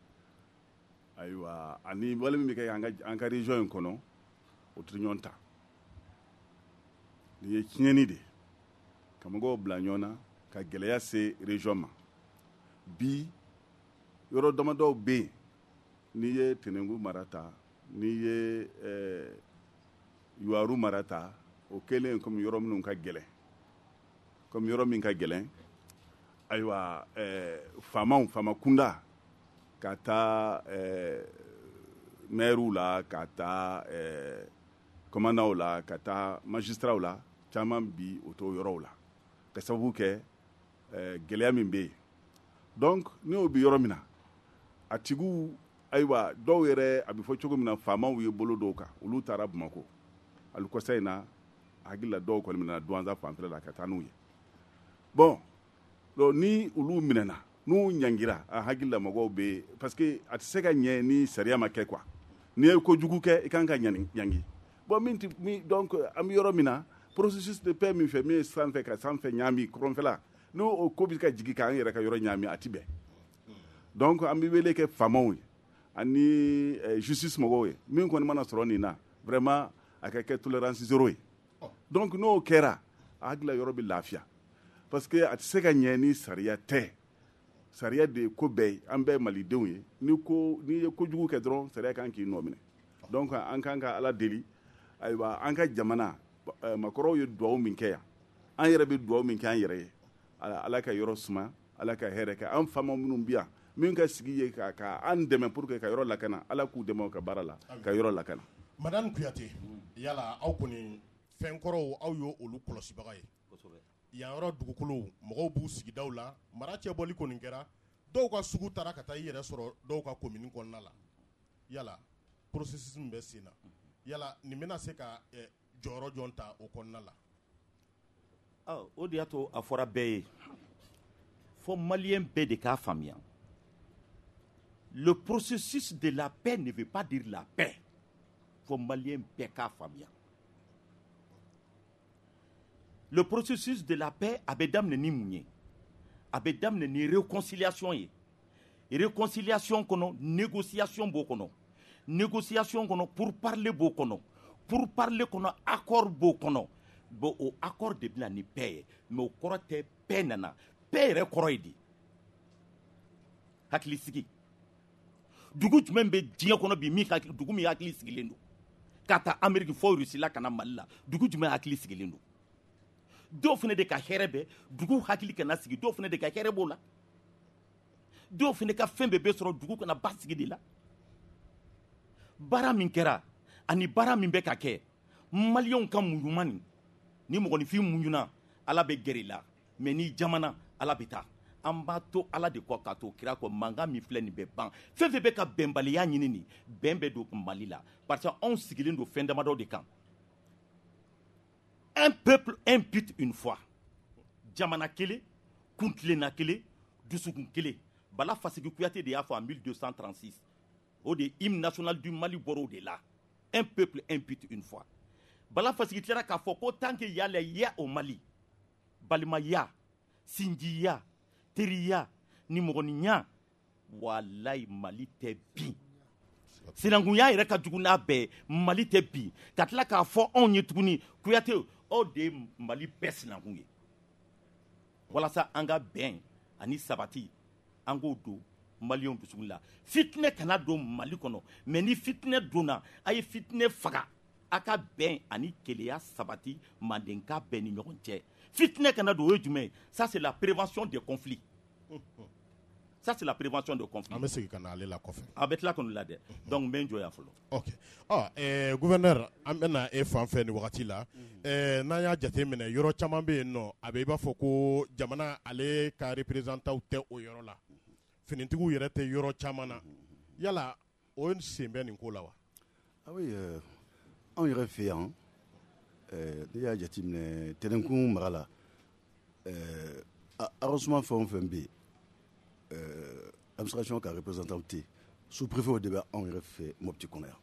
ayiwa ani wale min bɛ kɛ an ka an ka région in kɔnɔ o tɛ ɲɔgɔn ta nin ye tiɲɛni de ka mɔgɔw bila ɲɔgɔn na ka gɛlɛya se région ma bi yɔrɔ damadɔw bɛ yen n'i ye Tenengu mara ta n'i ye ɛɛ Yuwaru mara ta o kɛlen komi yɔrɔ minnu ka gɛlɛn komi yɔrɔ min ka gɛlɛn ayiwa ɛɛ faamaw faama kunda ka taa ɛɛ maires la ka taa ɛɛ commandants la ka taa magistrats la caman bi o t'o yɔrɔw la ka sababu kɛ ɛɛ gɛlɛya min bɛ yen donc n'o bɛ yɔrɔ min na a tigiw ayiwa dɔw yɛrɛ a bɛ fɔ cogo min na faamaw ye bolo dɔw kan olu taara Bamako hali kɔsa in na hakili la dɔw kɔni minɛna Douentza fanfɛla la ka taa n'u ye bon donc ni olu minɛna n'u ɲangira a hakili la mɔgɔw bɛ yen parce que a tɛ se ka ɲɛ ni sariya ma kɛ quoi n'i ye kojugu kɛ i kan ka ɲangi bon min tɛ min donc an bɛ yɔrɔ min na processus de paix min fɛ min ye sanfɛ ka sanfɛ ɲaami kɔrɔnfɛla n'o o ko bɛ ka jigin k'an yɛrɛ ka yɔrɔ ɲaami a tɛ bɛn donc an bɛ wele kɛ faamaw ye ani eh, justice mɔgɔw ye min kɔni mana sɔrɔ nin na vraiment a ka kɛ tolérance zéro ye donc n'o kɛra a hakili la yɔrɔ bɛ lafiya parce que a tɛ se ka ɲɛ ni sariya tɛ sariya de ye ko bɛɛ ye an bɛɛ ye malidenw ye ni ko n'i ye kojugu kɛ dɔrɔn sariya kan k'i nɔ minɛ donc an kan ka ala deli ayiwa an ka jamana eh, makɔrɔw ye duwawu min kɛ yan an yɛrɛ bɛ duwawu min kɛ an yɛrɛ ye ala, ala ka yɔrɔ suma ala ka hɛrɛ kɛ an faama minnu bi yan min ka sigi ye ka ka an dɛmɛ pour que ka yɔrɔ lakana ala k'u dɛmɛ ka baara la ka yɔrɔ lakana madame Kuyate yala aw kɔni fɛn kɔrɔw aw ye olu kɔlɔsibaga ye yan yɔrɔ dugukolo mɔgɔw b'u sigidaw la mara cɛbɔli kɔni kɛra dɔw ka sugu taara ka taa i yɛrɛ sɔrɔ dɔw ka commune kɔnɔna la yala processus min bɛ sen na yala nin bɛna se ka eh, jɔyɔrɔ jɔn ta o kɔnɔna la ah, o de y'a to a fɔra bɛɛ ye fo maliyɛn bɛɛ de k'a faamuya le processus de la paix ne veut pas dire la paix fo maliyɛn bɛɛ k'a faamuya le processus de la paix a bɛ daminɛ ni mun ye a bɛ daminɛ ni réconciliation ye réconciliation kɔnɔ négociation b'o kɔnɔ négociation kɔnɔ pour parler b'o kɔnɔ pour parler kɔnɔ accord b'o kɔnɔ bon o accord de bɛna ni paix ye mais o kɔrɔ tɛ paix nana paix yɛrɛ kɔrɔ ye di hakili sigi dugu jumɛn bɛ diɲɛ kɔnɔ bi min hakili dugu min hakili sigilen don ka taa Amérique fɔ Russie la ka na Mali la dugu jumɛn hakili sigilen don dɔw fana de ka hɛrɛ bɛ dugu hakili kana sigi dɔw fana de ka hɛrɛ b'o la dɔw fana ka fɛn bɛɛ bɛ sɔrɔ dugu kana ba sigi de la baara min kɛra ani baara min bɛ ka kɛ maliyɛnw ka muɲuman nin ni mɔgɔninfin muɲuna ala bɛ gɛrɛ i la mais ni jamana ala bɛ taa an b'a to ala de kɔ k'a to kira kɔ mankan min filɛ nin bɛ ban fɛn fɛn bɛ ka bɛnbaliya ɲini nin bɛn bɛ don Mali la parce que anw sigilen don fɛn damadɔ de kan un peuple impute une fois jamana kelen kuntilenna kelen dusukun kelen Bala Fasigi Kuyate de y'a fɔ en mille deux cent trente-six o de hymne national du Mali bɔra o de la un peuple impute une fois Bala Fasigi tilara k'a fɔ ko tant que y a les ya au Mali, balimaya, sinjiya, teriya, nimɔgɔniya, walayi Mali tɛ bin. Sinankunya yɛrɛ ka jugu n'a bɛɛ ye, Mali tɛ bin. Ka tila k'a fɔ anw ye tuguni Kuyate aw de ye Mali bɛɛ sinankun ye. Walasa an ka bɛn ani sabati an k'o don Maliɲɛnw dusukun la. Fitinɛ kana don Mali kɔnɔ, mais ni fitinɛ donna a ye fitinɛ faga. A ka bɛn ani keleya sabati Mandenka bɛɛ ni ɲɔgɔn cɛ. Fitinɛ kana don o ye jumɛn ye? Ça c'est la prévention des conflits. Ça c'est la prévention des conflits. An bɛ segin ka na ale la kɔfɛ. A bɛ tila kɔni la dɛ. Donc n bɛ n jɔ yan fɔlɔ. Ok. Ɔ ɛɛ gouverneur an bɛ na e fan fɛ nin wagati la. Ɛɛ n'an y'a jate minɛ yɔrɔ caman bɛ yen nɔ a bɛ i b'a fɔ ko jamana ale ka représentanw tɛ o yɔrɔ la. Finitigiw yɛrɛ tɛ yɔrɔ caman na. Yala o sen bɛ nin ko la wa? Ah oui, euh, anw yɛrɛ fɛ yan ɛɛ n'i y'a jate minɛ Tɛnɛnkun mara la ɛɛ arrondissement fɛn o fɛn bɛ yen. Euh, administration ka représentant te sous-préfet o de bɛ anw yɛrɛ fɛ Mopti kɔnɔ yan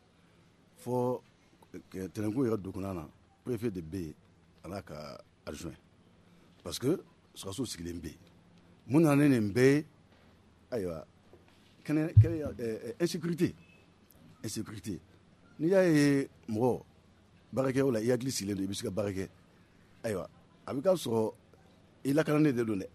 fɔ Tɛnɛnkun yɛrɛ dugukɔnɔna na préfet de bɛ yen a n'a ka adjoint parce que sɔrɔsiw sigilen bɛ yen mun nana ni nin bɛɛ ye ayiwa kɛnɛ kɛnɛ ɛɛ insécurité insécurité n'i y'a ye mɔgɔ baarakɛyɔrɔ la i hakili sigilen don i bɛ se ka baara kɛ ayiwa a bɛ k'a sɔrɔ i lakananen de don dɛ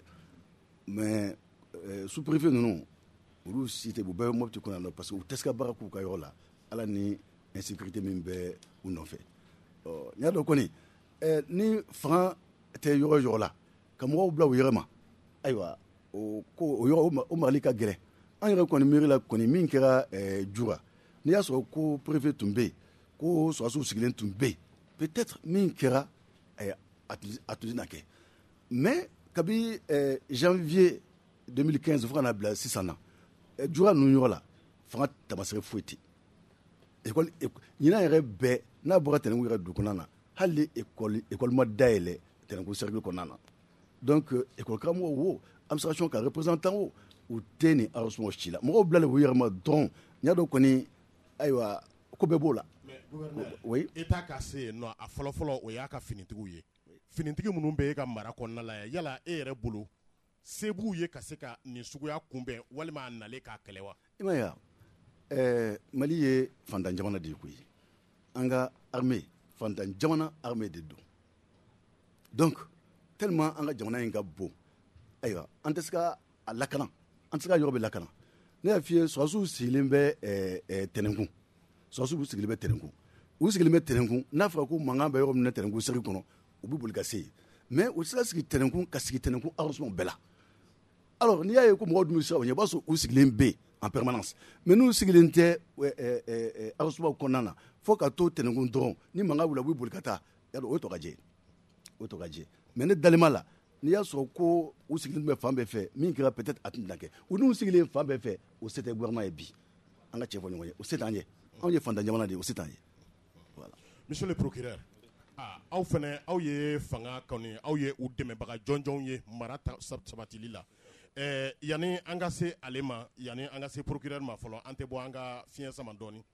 mais Euh, sous-préfet ninnu olu si tɛ u bɛɛ bɛ Mopti kɔnɔ yan parce que u tɛ se ka baara k'u ka yɔrɔ la ala ni insécurité min bɛ u nɔfɛ ɔ n y'a dɔn kɔni ɛɛ ni fanga tɛ yɔrɔ yɔrɔ la ka mɔgɔw bila u yɛrɛ ma ayiwa o ko o yɔrɔ o marali ka gɛlɛn an yɛrɛ kɔni miiri la kɔni min kɛra ɛɛ Jura n'i y'a sɔrɔ ko préfet tun bɛ yen ko sɔrɔsiw sigilen tun bɛ yen peut-être min kɛra ɛɛ a tun tɛna kɛ mais kabi ɛɛ janvier deux mille quinze fo ka na bila sisan na Jura ninnu yɔrɔ la fanga tamasɛgɛ foyi tɛ école ɲinan yɛrɛ bɛɛ n'a bɔra Tɛnɛnkun yɛrɛ dugukɔnɔna na hali école école ma dayɛlɛ Tɛnɛnkun cercle kɔnɔna na donc école karamɔgɔ wo administration ka représentant wo u tɛ nin arrondissement si la mɔgɔw bilalen u yɛrɛ ma dɔrɔn n y'a dɔn kɔni ayiwa ko bɛɛ b'o la. mais gouverneur oui état ka se yen nɔ a fɔlɔfɔlɔ o y'a ka finitigiw ye finitigi minnu bɛ e ka mara kɔnɔna la yala e yɛrɛ bolo se b'u ye ka se ka nin suguya kunbɛn walima a nalen k'a kɛlɛ wa? I m'a ye wa ɛɛ Mali ye fantan jamana de ye koyi an ka armée fantan jamana armée de don donc tellement an ka jamana in ka bon ayiwa an tɛ se ka a lakana an tɛ se ka yɔrɔ bɛ lakana ne y'a f'i ye sɔrɔsiw sigilen bɛ ɛɛ ɛɛ Tɛnɛnkun sɔrɔsiw sigilen bɛ Tɛnɛnkun u sigilen bɛ Tɛnɛnkun n'a fɔra ko mankan bɛ yɔrɔ min na Tɛnɛnkun cercle kɔnɔ u bɛ boli ka se yen mais u tɛ se ka sigi Tɛnɛnkun ka sigi Tɛnɛnkun arrondissement bɛɛ la. Alors n'i y'a ye ko mɔgɔw dun bɛ siran o ɲɛ i b'a sɔrɔ u sigilen bɛ yen en permanence mais n'u sigilen tɛ arrondissement kɔnɔna na fo ka to Tɛnɛnkun dɔrɔn ni mankan wulila u bɛ boli ka taa yala o ye tɔ ka jɛ o ye tɔ ka jɛ mais ne dalen b'a la n'i y'a sɔrɔ ko u sigilen bɛ fan bɛɛ fɛ min kɛra peut-être a tɛna kɛ u n'u sigilen fan bɛɛ fɛ o se tɛ gouvernement ye bi an ka cɛ fɔ ɲɔgɔn ye o se t'an ye anw ye fantan jamana de ye o se t'an ye voilà. Monsieur le procureur ah, aw fana aw ye fanga kɔni aw ye u dɛmɛbaga jɔnjɔnw ye mara sabatili la. Eh, yani an ka se ale ma yani an ka se procureur ma fɔlɔ an tɛ bɔ an ka fiɲɛ sama dɔɔni.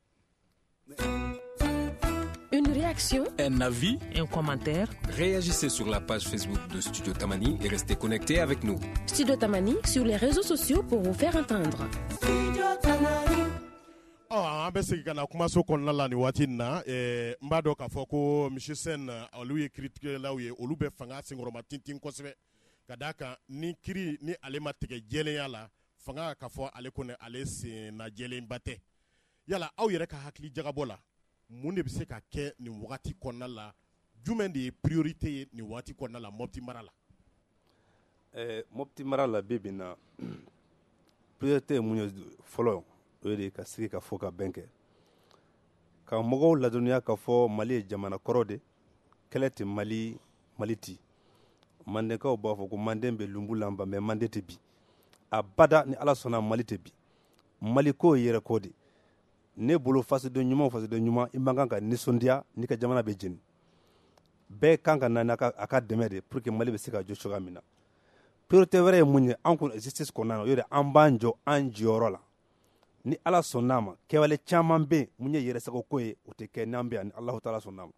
Une réaction, un avis, un commentaire. Réagissez sur la page Facebook de Studio Tamani et restez connectés avec nous. Studio Tamani sur les réseaux sociaux pour vous faire entendre. Studio Tamani. Oh, an bɛ segin ka na kumaso kɔnɔna la nin waati in na eh, n b'a dɔn k'a fɔ ko monsieur Sen olu ye kiiritigɛlaw ye olu bɛ fanga senkɔrɔma tintin kosɛbɛ. Ka d'a kan ni kiri ni ale ma tigɛ jɛlenya la fanga ka fɔ ale kɔni ale senna jɛlenba tɛ yala aw yɛrɛ ka hakili jagabɔ la mun de bɛ se ka kɛ nin wagati kɔnɔna la jumɛn de ye priorité ye nin wagati kɔnɔna la Mopti mara la? ɛɛ Mopti mara la bi bi in na priorité ye mun ye fɔlɔ o ye de ka sigi ka fɔ ka bɛn kɛ ka mɔgɔw ladɔnniya ka fɔ Mali ye jamana kɔrɔ de kɛlɛ tɛ Mali Mali ti Mandenkaw b'a fɔ ko Manden bɛ lumbu lanba mais Manden tɛ bi abada ni Ala sɔnna Mali tɛ bi Mali ko ye yɛrɛ ko de ne bolo fasoden ɲuman fasoden ɲuman i man kan ka nisɔndiya n'i ka jamana bɛ jeni bɛɛ kan ka na n'a ka a ka dɛmɛ de pour que Mali bɛ se ka jɔ cogoya min na priorité wɛrɛ ye mun ye an kun justice kɔnɔna na o de an b'an jɔ an jɔyɔrɔ la ni Ala sɔnn'a ma kɛwale caman bɛ yen mun ye yɛrɛsago ko ye o tɛ kɛ n'an bɛ yan ni Alahu Taala sɔnn'a ma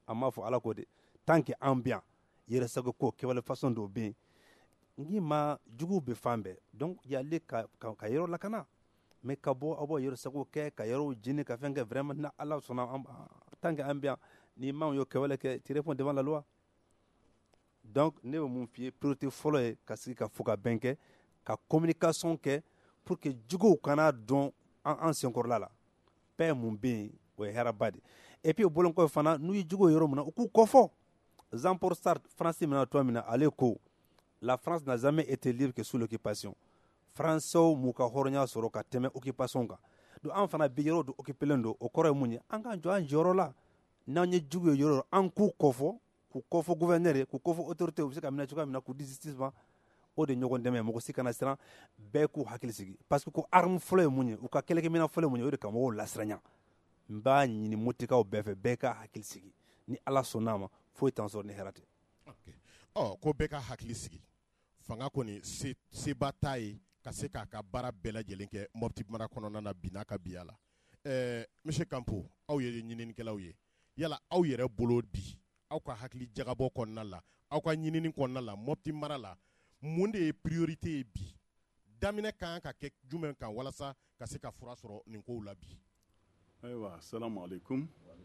an m'a fɔ ala ko de tant que an bɛ yan yɛrɛsago ko kɛwale façon dɔw bɛ yen n k'i ma juguw bɛ fan bɛɛ donc y'ale ka ka ka yɔrɔ lakana mais ka bɔ aw bɔ yɛrɛsago kɛ ka yɔrɔw jeni ka fɛn kɛ vraiment na ala sɔnna an tant que an bɛ yan ni maa y'o kɛwale kɛ tu réponds devant la loi donc ne bɛ mun f'i ye priorité fɔlɔ ye ka sigi ka fɔ ka bɛn kɛ ka communication kɛ pour que juguw kana dɔn an an senkɔrɔla la bɛɛ mun bɛ yen o ye hɛrɛba de et puis o bɔlen kɔfɛ fana n'u ye juguw yɔrɔ min na u k'u kɔfɔ Jean-Paul Sartre France mina tuma min na ale ko la France n'a jamais été libre que sous l'occupation Français m'u ka hɔrɔnya sɔrɔ ka tɛmɛ occupation kan donc an fana bi yɔrɔ dɔ occupelen don o kɔrɔ ye mun ye an k'an jɔ an jɔyɔrɔ la n'an ye jugu ye yɔrɔ an k'u kɔfɔ k'u kɔfɔ gouverneur ye k'u kɔfɔ autorité u bɛ se ka minɛ cogoya min na k'u di justice ma o de ɲɔgɔn dɛmɛ mɔgɔ si kana siran bɛɛ k'u hakili sigi parce que ko arme fɔlɔ ye mun ye u ka kɛlɛkɛminɛn fɔlɔ ye mun ye o de ka mɔgɔw lasiranya n b'a ɲini motikaw bɛɛ fɛ bɛɛ ka hakili sigi ni ala sɔnn'a ma foyi t'an sɔrɔ ni hɛrɛ tɛ ɔ ko bɛɛ ka hakili sigi fanga kɔni se seba t'a ye ka se k'a ka baara bɛɛ lajɛlen kɛ Mopti mara kɔnɔna na bi n'a ka biya la ɛɛ monsieur Kampo aw ye ɲininikɛlaw ye yala aw yɛrɛ bolo bi aw ka hakili jagabɔ kɔnɔna la aw ka ɲinini kɔnɔna la Mopti mara la mun de ye priorité ye bi daminɛ kan ka kɛ jumɛn kan walasa ka se ka fura sɔrɔ nin kow la bi ayiwa assalamu alaikum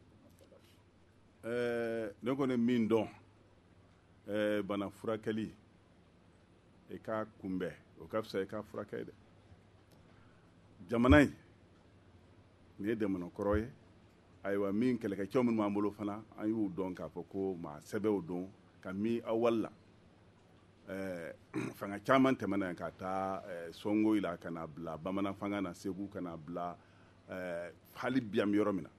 ɛɛ ne kɔni min dɔn ɛɛ bana furakɛli i ka kunbɛn o ka fisa i ka furakɛ ye dɛ jamana in nin ye jamana kɔrɔ ye ayiwa min kɛlɛkɛcɛw minnu b'an bolo fana an y'u dɔn k'a fɔ ko maa sɛbɛw don ka min awali la ɛɛ fanga caman tɛmɛna yan ka taa ɛɛ Songoyi la ka na bila Bamanan fanga na Segu ka na bila ɛɛ hali bi an bɛ yɔrɔ min na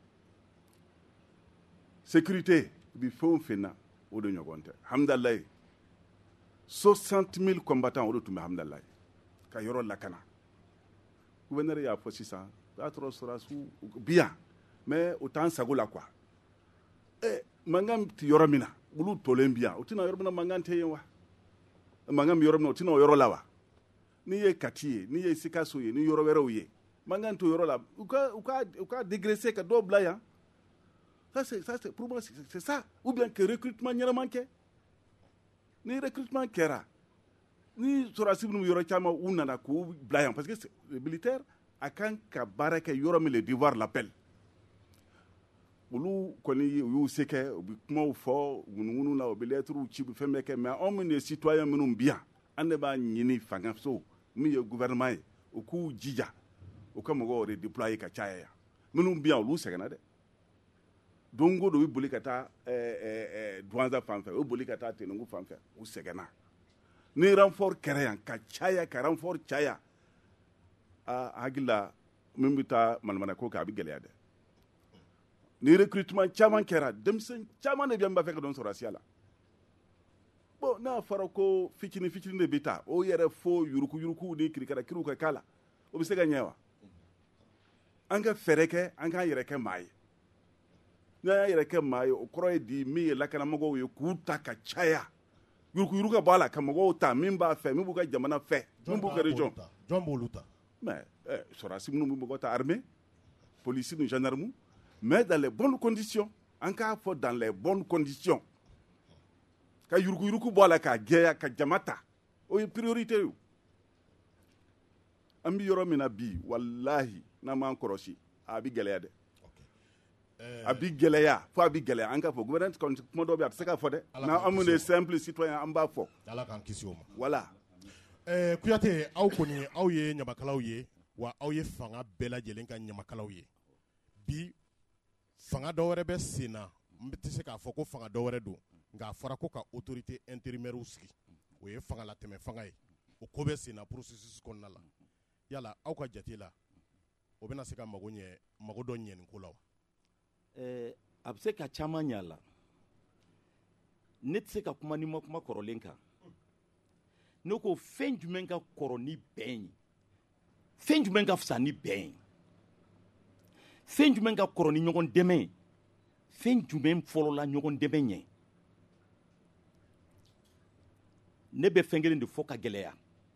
sécurité bi fɛn o fɛn na o de ɲɔgɔn tɛ hamdalayi soixante mille combattants o de tun bɛ hamdalayi ka yɔrɔ lakana gouverneur y'a fɔ sisan o y'a sɔrɔ sɔrɔdasiw bi yan mais o t'an sago la quoi ɛ mankan tɛ yɔrɔ min na olu tolen bi yan o tɛna yɔrɔ min na mankan tɛ yen wa mankan bɛ yɔrɔ min na o tɛna o yɔrɔ la wa n'i ye Kati ye n'i ye Sikaso ye ni yɔrɔ wɛrɛw ye mankan t'o yɔrɔ la u ka u ka u ka dégraisser ka dɔw bila yan ça c'est ça c'est pour moi c'est, c'est ça ou bien que recrutement ɲɛnama kɛ ni recrutement kɛra ni sɔrɔdasi minnu yɔrɔ caman u nana k'u bila yan parce que le militaire a kan ka baara kɛ yɔrɔ min le devoir l'appelle olu kɔni u y'u se kɛ u bɛ kumaw fɔ ŋunuŋunu la u bɛ lettres ci u bɛ fɛn bɛɛ kɛ mais anw minnu ye citoyen minnu bi yan an de b'a ɲini fangaso min ye gouvernement ye u k'u jija u ka mɔgɔw redéployer ka caya yan minnu bi yan olu sɛgɛnna dɛ don o don u bɛ boli ka taa ɛɛ ɛɛ Douentza fan fɛ u bɛ boli ka taa Tenungu fan fɛ u sɛgɛnna ni renfort kɛra yan ka caya ka renfort caya aa hakili la min bɛ taa manamana ko kɛ a bɛ gɛlɛya dɛ ni recrutement caman kɛra denmisɛn caman de bɛ yan b'a fɛ ka dɔn sɔrɔdasiya la bon n'a fɔra ko fitinin fitinin de bɛ taa o yɛrɛ fo yuruku yuruku ni kirikara kiriw ka k'a la o bɛ se ka ɲɛ wa an ka fɛɛrɛ kɛ an k'an yɛrɛ kɛ maa ye n'an y'an yɛrɛ kɛ maa ye o kɔrɔ ye di min ye lakanamɔgɔw ye k'u ta ka caya yuruku yuruku ka bɔ a la ka mɔgɔw ta min b'a fɛ min b'u ka jamana fɛ min b'u ka région jɔn b'olu ta mais ɛ sɔrɔdasi minnu bɛ mɔgɔw ta armée policiers ni gendarmes mais dans les bonnes conditions an k'a fɔ dans les bonnes conditions ka yuruku yuruku bɔ a la k'a gɛya ka jama ta o ye priorité ye an bɛ yɔrɔ min na bi walahi n'an m'an kɔlɔsi a bɛ gɛlɛya dɛ a bɛ gɛlɛya fo a bɛ gɛlɛya an k'a fɔ gouvernement kuma dɔw bɛ yen a tɛ se k'a fɔ dɛ n'an minnu ye simple citoyen an b'a fɔ Ala k'an kisi o ma voilà ɛɛ Kuyate aw kɔni aw ye ɲamakalaw ye wa aw ye fanga bɛɛ lajɛlen ka ɲamakalaw ye bi fanga dɔ wɛrɛ bɛ sen na n tɛ se k'a fɔ ko fanga dɔ wɛrɛ don nka a fɔra ko ka autorité intérimaire sigi o ye fanga latɛmɛ fanga ye o ko bɛ sen na processus kɔnɔna la yala aw ka jate la o bɛna se ka mago ɲɛ mago dɔ ɲɛ nin ko la wa ɛɛ a bɛ se ka caman ɲɛ a la ne tɛ se ka kuma ni ma kuma kɔrɔlen kan ne ko fɛn jumɛn ka kɔrɔ ni bɛn ye fɛn jumɛn ka fisa ni bɛn ye fɛn jumɛn ka kɔrɔ ni ɲɔgɔn dɛmɛ ye fɛn jumɛn fɔlɔ la ɲɔgɔn dɛmɛ ɲɛ ne bɛ fɛn kelen de fɔ ka gɛlɛya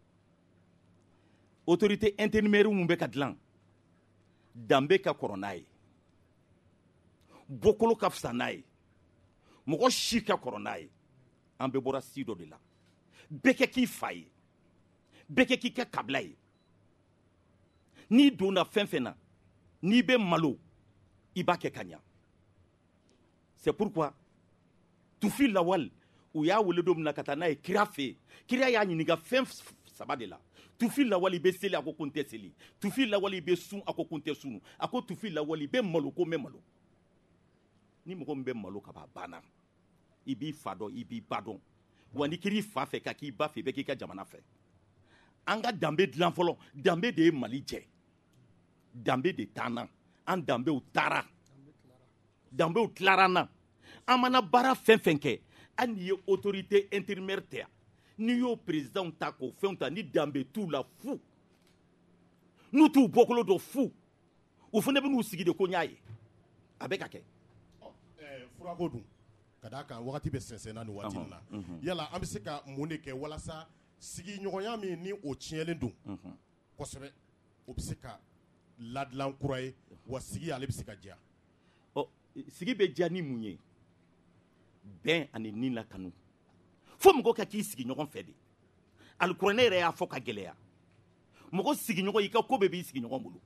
autorité intérimaire mun bɛ ka dilan danbe ka kɔrɔ n'a ye bɔkolo ka fisa n'a ye mɔgɔ si ka kɔrɔ n'a ye an bɛɛ bɔra si dɔ de la bɛɛ kɛ k'i fa ye bɛɛ kɛ k'i kɛ kabila ye n'i donna fɛn fɛn na n'i bɛ malo i b'a kɛ ka ɲa c'est pourquoi Tufi Lawal u y'a wele don min na ka taa n'a ye kira fɛ yen kira y'a ɲininka fɛn saba de la Tufi Lawal i bɛ seli a ko ko n tɛ seli Tufi Lawal i bɛ sun a ko ko n tɛ sunu a ko Tufi Lawal i bɛ malo ko n bɛ malo ni mɔgɔ min bɛ malo ka ban a banna i b'i fa dɔn i b'i ba dɔn wa ni kiri fa fɛ ka k'i ba fɛ i bɛ k'i ka jamana fɛ an ka danbe dilan fɔlɔ danbe de ye Mali jɛ danbe de taana an danbew taara danbew tilara an na an mana baara fɛn fɛn kɛ hali n'i ye autorité intérimaire tɛ yan n'i y'o président ta k'o fɛnw ta ni danbe t'u la fu n'u t'u bɔkolo dɔn fu u fana bɛ n'u sigi de ko n y'a ye a bɛ ka kɛ furako dun ka d'a kan wagati bɛ sɛnsɛnna nin waati in na yala an bɛ se ka mun de kɛ walasa sigiɲɔgɔnya min ni o tiɲɛlen don kosɛbɛ o bɛ se ka ladilan kura ye wa sigi ale bɛ se ka diya ɔ sigi bɛ diya ni mun ye bɛn ani ni lakanu fo mɔgɔ ka k'i sigi ɲɔgɔn fɛ de alikuranɛ yɛrɛ y'a fɔ ka gɛlɛya mɔgɔ sigiɲɔgɔn i ka ko bɛɛ b'i sigiɲɔgɔn bolo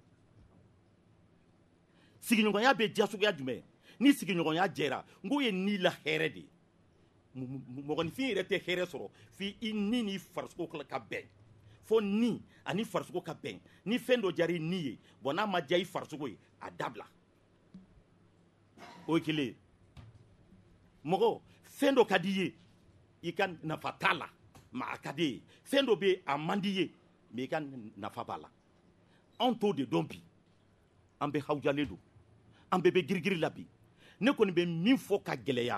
sigiɲɔgɔnya bɛ diya suguya jumɛn ni sigiɲɔgɔnya jɛra n ko ye ni la hɛrɛ de ye mɔgɔninfin yɛrɛ tɛ hɛrɛ sɔrɔ f'i i ni n'i farisogo ka bɛn fo ni ani farisogo ka bɛn ni fɛn dɔ diyara i ni ye bɔn n'a ma diya i farisogo ye a dabila o ye kelen ye mɔgɔ fɛn dɔ ka di i ye i ka nafa t'a la ma a ka di ye fɛn dɔ bɛ yen a man di i ye mais i ka nafa b'a la anw t'o de dɔn bi an bɛ hawujalen don an bɛɛ bɛ girigiri la bi ne kɔni bɛ min fɔ ka gɛlɛya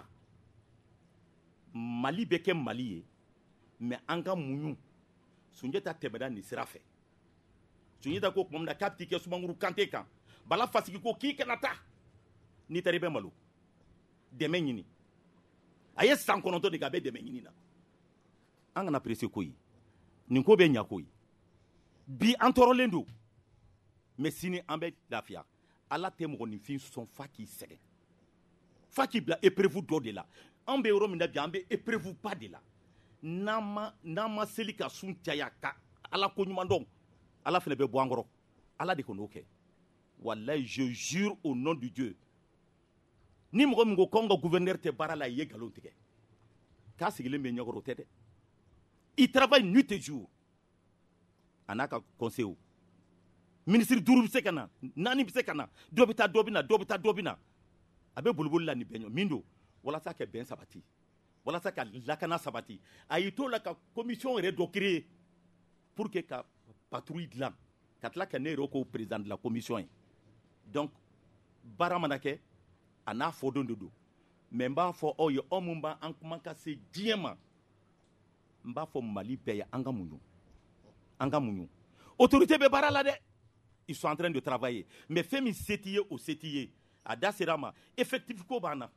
Mali bɛ kɛ Mali ye mais an ka muɲu Sunjata tɛmɛna nin sira fɛ Sunjata ko tuma min na k'a bɛ t'i kɛ Sumanguru Kante kan Bala Fasigi ko k'i kana taa n'i taara i bɛ malo dɛmɛ ɲini a ye san kɔnɔntɔn de kɛ a bɛ dɛmɛ ɲini na an kana presse ko ye nin ko bɛ ɲa ko ye bi an tɔɔrɔlen don mais sini an bɛ lafiya Ala tɛ mɔgɔninfin sɔn fa k'i sɛgɛn fa k'i bila épreuve dɔ de la an bɛ yɔrɔ min na bi an bɛ épreuve ba de la n'an ma n'an ma seli ka sun caya ka Ala ko ɲuman dɔn Ala fana bɛ bɔ an kɔrɔ Ala de kɔnɔ kɛ wallahi je jure au nom du Dieu ni mɔgɔ min ko k'anw ka gouverneur tɛ baara la i ye nkalon tigɛ k'a sigilen bɛ ɲɛkɔrɔ o tɛ dɛ il travaille nuit et jour a n'a ka conseil ministre duuru bɛ se ka na naani bɛ se ka na dɔ bɛ taa dɔ bɛ na dɔ bɛ taa dɔ bɛ na a bɛ boliboli la ni bɛn ɲɔ min don walasa ka bɛn sabati walasa ka lakana sabati a y'i to la ka commission yɛrɛ dɔ créer pour que ka patrouille dilan ka tila ka ne yɛrɛ k'o président de la commission ye donc baara mana kɛ a n'a fɔdon de don mais n b'a fɔ aw ye aw min b'an kuma ka se diɲɛ ma n b'a fɔ Mali bɛɛ ye an ka muɲu an ka muɲu autorité bɛ baara la dɛ ils sont en train de travailler mais fɛn min se t'i ye o se t'i ye a da sera a ma effectif ko b'an na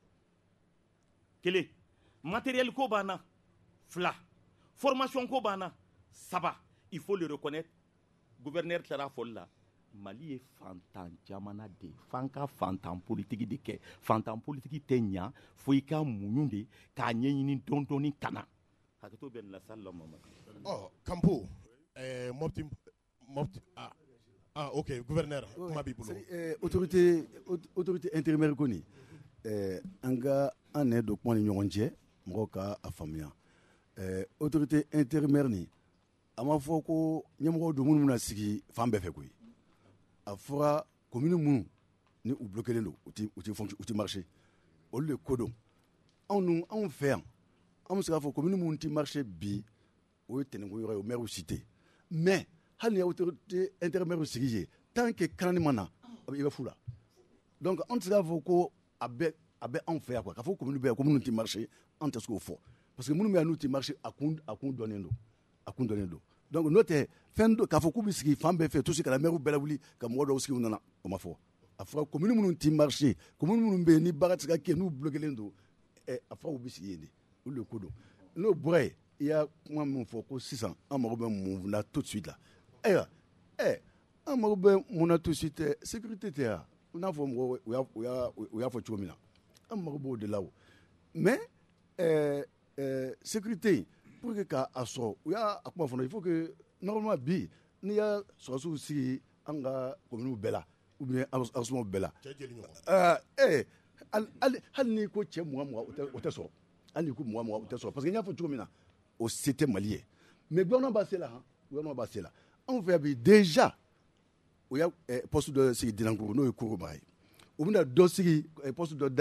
kelen matériel ko b'an na fila formation ko b'an na saba il faut le reconnaître gouverneur tilara fɔli la Mali ye fantan jamana de f'an ka fantan politique de kɛ fantan politique tɛ ɲa fo i ka muɲu de k'a ɲɛɲini dɔɔni dɔɔni ka na hakɛto bɛ nin la salle la Mamadu. ɔ Kampo ɛɛ Mopti Mopti ah ah ok gouverneur kuma b'i bolo. autorité autorité intérimaire ko nin ɛɛ an ka an nɛ don kuma ni ɲɔgɔn cɛ mɔgɔw ka a faamuya ɛɛ autorité intérimaire nin a ma fɔ ko ɲɛmɔgɔw don minnu bɛna sigi fan bɛɛ fɛ koyi a fɔra commune minnu ni u bloquelen don u ti u ti fonction u ti marché olu de ko don anw dun anw fɛ yan an bɛ se k'a fɔ commune minnu ti marché bi o ye tɛnɛnko yɔrɔ ye o maire cité mais hali ni autorité intérimaire sigi ye tant que kanani ma na i bɛ fu la donc an tɛ se k'a fɔ ko a bɛ a bɛ anw fɛ yan quoi k'a fɔ commune bɛ yan ko minnu ti marché an tɛ se k'o fɔ parce que minnu bɛ yan n'u ti marché a kun a kun dɔnnen don a kun dɔnnen don donc n'o tɛ fɛn dɔ k'a fɔ k'u bɛ sigi fan bɛɛ fɛ tout de suite ka na maire bɛɛ lawuli ka mɔgɔ dɔw sigi u nana o ma fɔ a fɔra commune minnu ti marché commune minnu bɛ yen ni baara tɛ se ka kɛ n'u bloquelen don ɛ a fɔra u bɛ sigi yen de olu de ko don n'o bɔra yen i y'a kuma min fɔ ko sisan an mago bɛ mun na tout de suite la ayiwa ɛ an mago bɛ mun na tout de suite sécurité tɛ yan i n'a fɔ mɔgɔw u y'a u y'a u y'a fɔ cogo min na an mago b'o de la o mais euh, euh, sécurité pour que ka aso il y a il faut que normalement bi ni ya sɔrɔsiw sigi an ka commune bɛɛ la ou bien arrondissement bɛɛ la euh eh hali ni ko cɛ mugan mugan o tɛ sɔrɔ hali ni ko mugan mugan o tɛ sɔrɔ parce que n y'a fɔ cogo min na o se tɛ Mali ye mais gouvernement b'a se la han gouvernement b'a se la anw fɛ bi déjà o y'a poste dɔ sigi Dinankuru n'o ye Koroba ye u bɛna dɔ sigi poste dɔ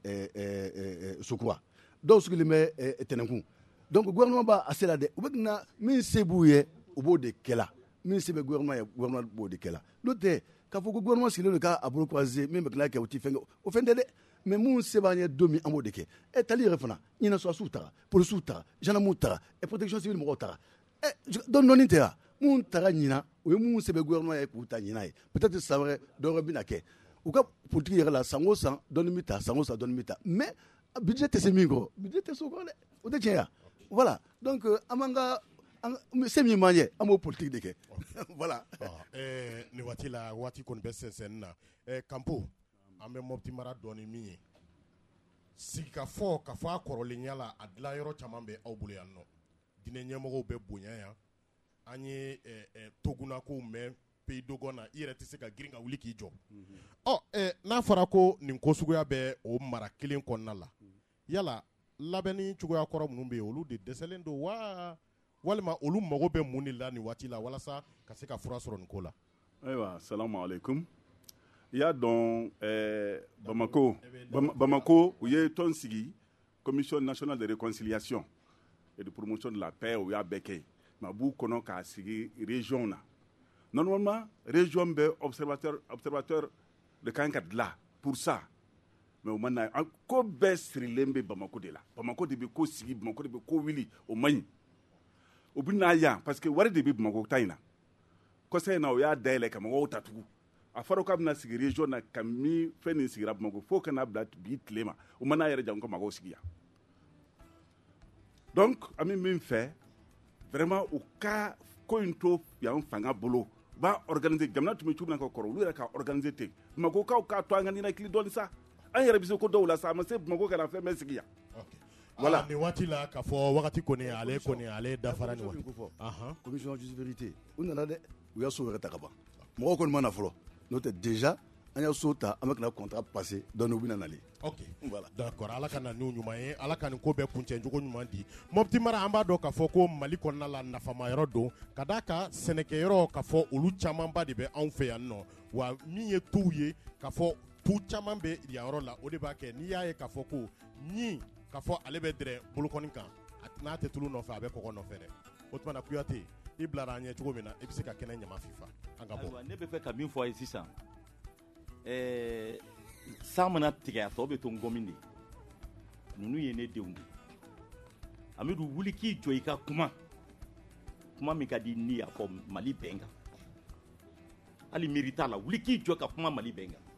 dayɛlɛ Sokura dɔw sigilen bɛ Tɛnɛkun donc gouvernement b'a se la dɛ u bɛ na min se b'u ye u b'o de kɛla min se bɛ gouvernement ye gouvernement b'o de kɛla n'o tɛ k'a fɔ ko gouvernement sigilen don k'a bolo croisé min bɛ tila kɛ o ti fɛn kɛ o fɛn tɛ dɛ mais mun se b'an ye don min an b'o de kɛ ɛ tali yɛrɛ fana ɲinɛ sɔrɔsiw taga polisiw taga gendarmew taga ɛ protection civile mɔgɔw taga ɛ dɔɔni dɔɔni tɛ wa mun taga ɲina o ye mun se bɛ gouvernement ye k'u ta ɲina ye peut-être san wɛrɛ dɔ wɛrɛ bɛna kɛ u ka politique yɛrɛ la san o san dɔɔni bɛ ta san o san dɔɔni bɛ ta mais budget tɛ se min kɔrɔ budget tɛ se o kɔrɔ dɛ o tɛ tiɲɛ ya voilà donc an b'an ka se min man ye an b'o politique de kɛ voilà. nin waati la waati kɔni bɛ sɛnsɛnni na Kampo an bɛ Mopti mara dɔɔni min ye sigikafɔ ka fɔ a kɔrɔlenya la a dilan yɔrɔ caman bɛ aw bolo yan nɔ diinɛ ɲɛmɔgɔw bɛ bonya yan an ye togunakow mɛn pays dogon na i yɛrɛ tɛ se ka girin ka wuli k'i jɔ ɔ n'a fɔra ko nin ko suguya bɛ o mara kelen kɔnɔna la yala labɛnni cogoya kɔrɔ minnu bɛ yen olu de dɛsɛlen don wa walima olu mago bɛ mun de la nin waati la walasa ka se ka fura sɔrɔ nin ko la. ayiwa salamu aleykum i y'a dɔn Bamako Bamako u ye tɔn sigi commission nationale de réconciliation et de promotion de la paix u y'a bɛɛ kɛ mais a b'u kɔnɔ k'a sigi région na normalement région bɛ observateur observateur de kan ka dilan pour ça mais o ma na ko bɛɛ sirilen bɛ Bamako de la Bamako de bɛ ko sigi Bamako de bɛ ko wuli o man ɲi o bɛ n'a yan parce que wari de bɛ Bamako ta in na kɔsa in na o y'a dayɛlɛ ka mɔgɔw ta tugun a fɔra k'a bɛna sigi région na ka min fɛn nin sigira Bamako fo ka n'a bila bi tile ma o ma n'a yɛrɛ jan ko mɔgɔw sigi yan donc an bɛ min fɛ vraiment u ka ko in to yan fanga bolo u b'a organiser jamana tun bɛ cogo min na ka kɔrɔ olu yɛrɛ ka organiser ten Bamakokaw k'a to an ka ninakili dɔɔni sa an yɛrɛ bɛ se ko dɔw la sa a ma se Bamako ka na fɛn bɛɛ sigi yan. Voilà nin waati la ka fɔ wagati kɔni ale kɔni ale dafara nin waati ahan commission de justice vérité u nana dɛ u y'a so wɛrɛ ta ka ban mɔgɔw kɔni ma na fɔlɔ n'o tɛ déjà an y'a so ta an bɛ kana contrat passer donc u bɛna nalen. ok voilà d'accord ala ka na n'u ɲuman ye ala ka nin ko bɛɛ kuncɛ cogo ɲuman di Mopti mara an b'a dɔn k'a fɔ ko Mali kɔnɔna la nafama yɔrɔ don ka d'a kan sɛnɛkɛyɔrɔ k'a fɔ olu camanba de bɛ anw fɛ yan nɔ wa min ye tuw ye k'a fɔ tu caman bɛ yan yɔrɔ la o de b'a kɛ n'i y'a ye k'a fɔ ko ɲi k'a fɔ ale bɛ dɛrɛ bolokɔni kan n'a tɛ tulu nɔfɛ a bɛ kɔgɔ nɔfɛ dɛ o tuma na Kuyate i bilara an ɲɛ cogo min na i bɛ se ka kɛnɛ ɲama fifa an ka bɔ. ne bɛ fɛ ka min fɔ a ye sisan ɛɛ san mana tigɛ a tɔ bɛ to ngɔmin de ninnu ye ne denw de Amidu wuli k'i jɔ i ka kuma kuma min ka di ni a fɔ Mali bɛn kan hali miiri t'a la wuli k'i jɔ ka kuma Mali bɛn kan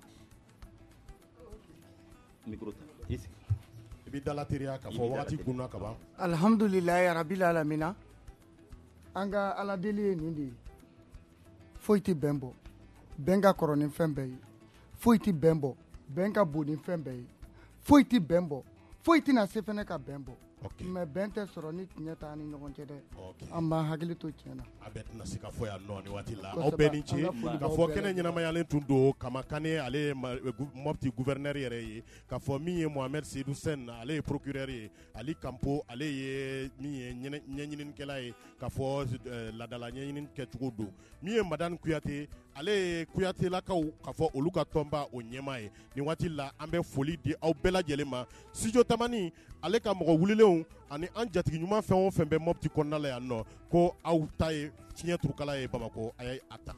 micro ta i sigi i bɛ dalateriya ka fɔ wagati kunna ka ban. Alhamdulilayi rabil alamina an ka ala deli ye nin de ye foyi tɛ bɛn bɔ bɛn ka kɔrɔ ni fɛn bɛɛ ye foyi tɛ bɛn bɔ bɛn ka bon ni fɛn bɛɛ ye foyi tɛ bɛn bɔ foyi tɛna se fɛnɛ ka bɛn bɔ mais bɛn tɛ sɔrɔ ni tiɲɛ t'an ni ɲɔgɔn cɛ dɛ an b'an hakili to tiɲɛ na a bɛɛ tɛna se ka fɔ yan nɔ nin waati la aw bɛɛ ni ce ka fɔ kɛnɛ ɲɛnamayalen tun don Kamakane ale ye Mopti gouverneur yɛrɛ ye ka fɔ min ye Mohamed Seydou Sène ale ye procureur ye Ali Kampo ale ye min ye ɲɛɲinikɛla ye ka fɔ ladala ɲɛɲini kɛcogo don min ye Madani Kuyate ale ye Kuyatelakaw ka fɔ olu ka tɔnba o ɲɛmaa ye nin waati la an bɛ foli di aw bɛɛ lajɛlen ma Studio Tamani ale ka mɔgɔ wulilenw ani an jatigi ɲuman fɛn o fɛn bɛ Mopti kɔnɔna la yan nɔ ko aw ta ye tiɲɛ turukala ye Bamako a ye a ta.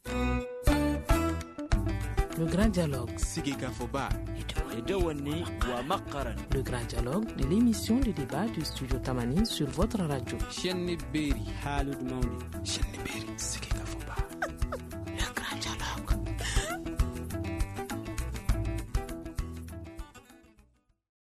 Le grand dialogue. Sigikafoba. Edewani wa makaran. Le grand dialogue de l'émission de débat du Studio Tamani sur votre radio. Shenni Beri. Halud Maundi. Shenni Beri.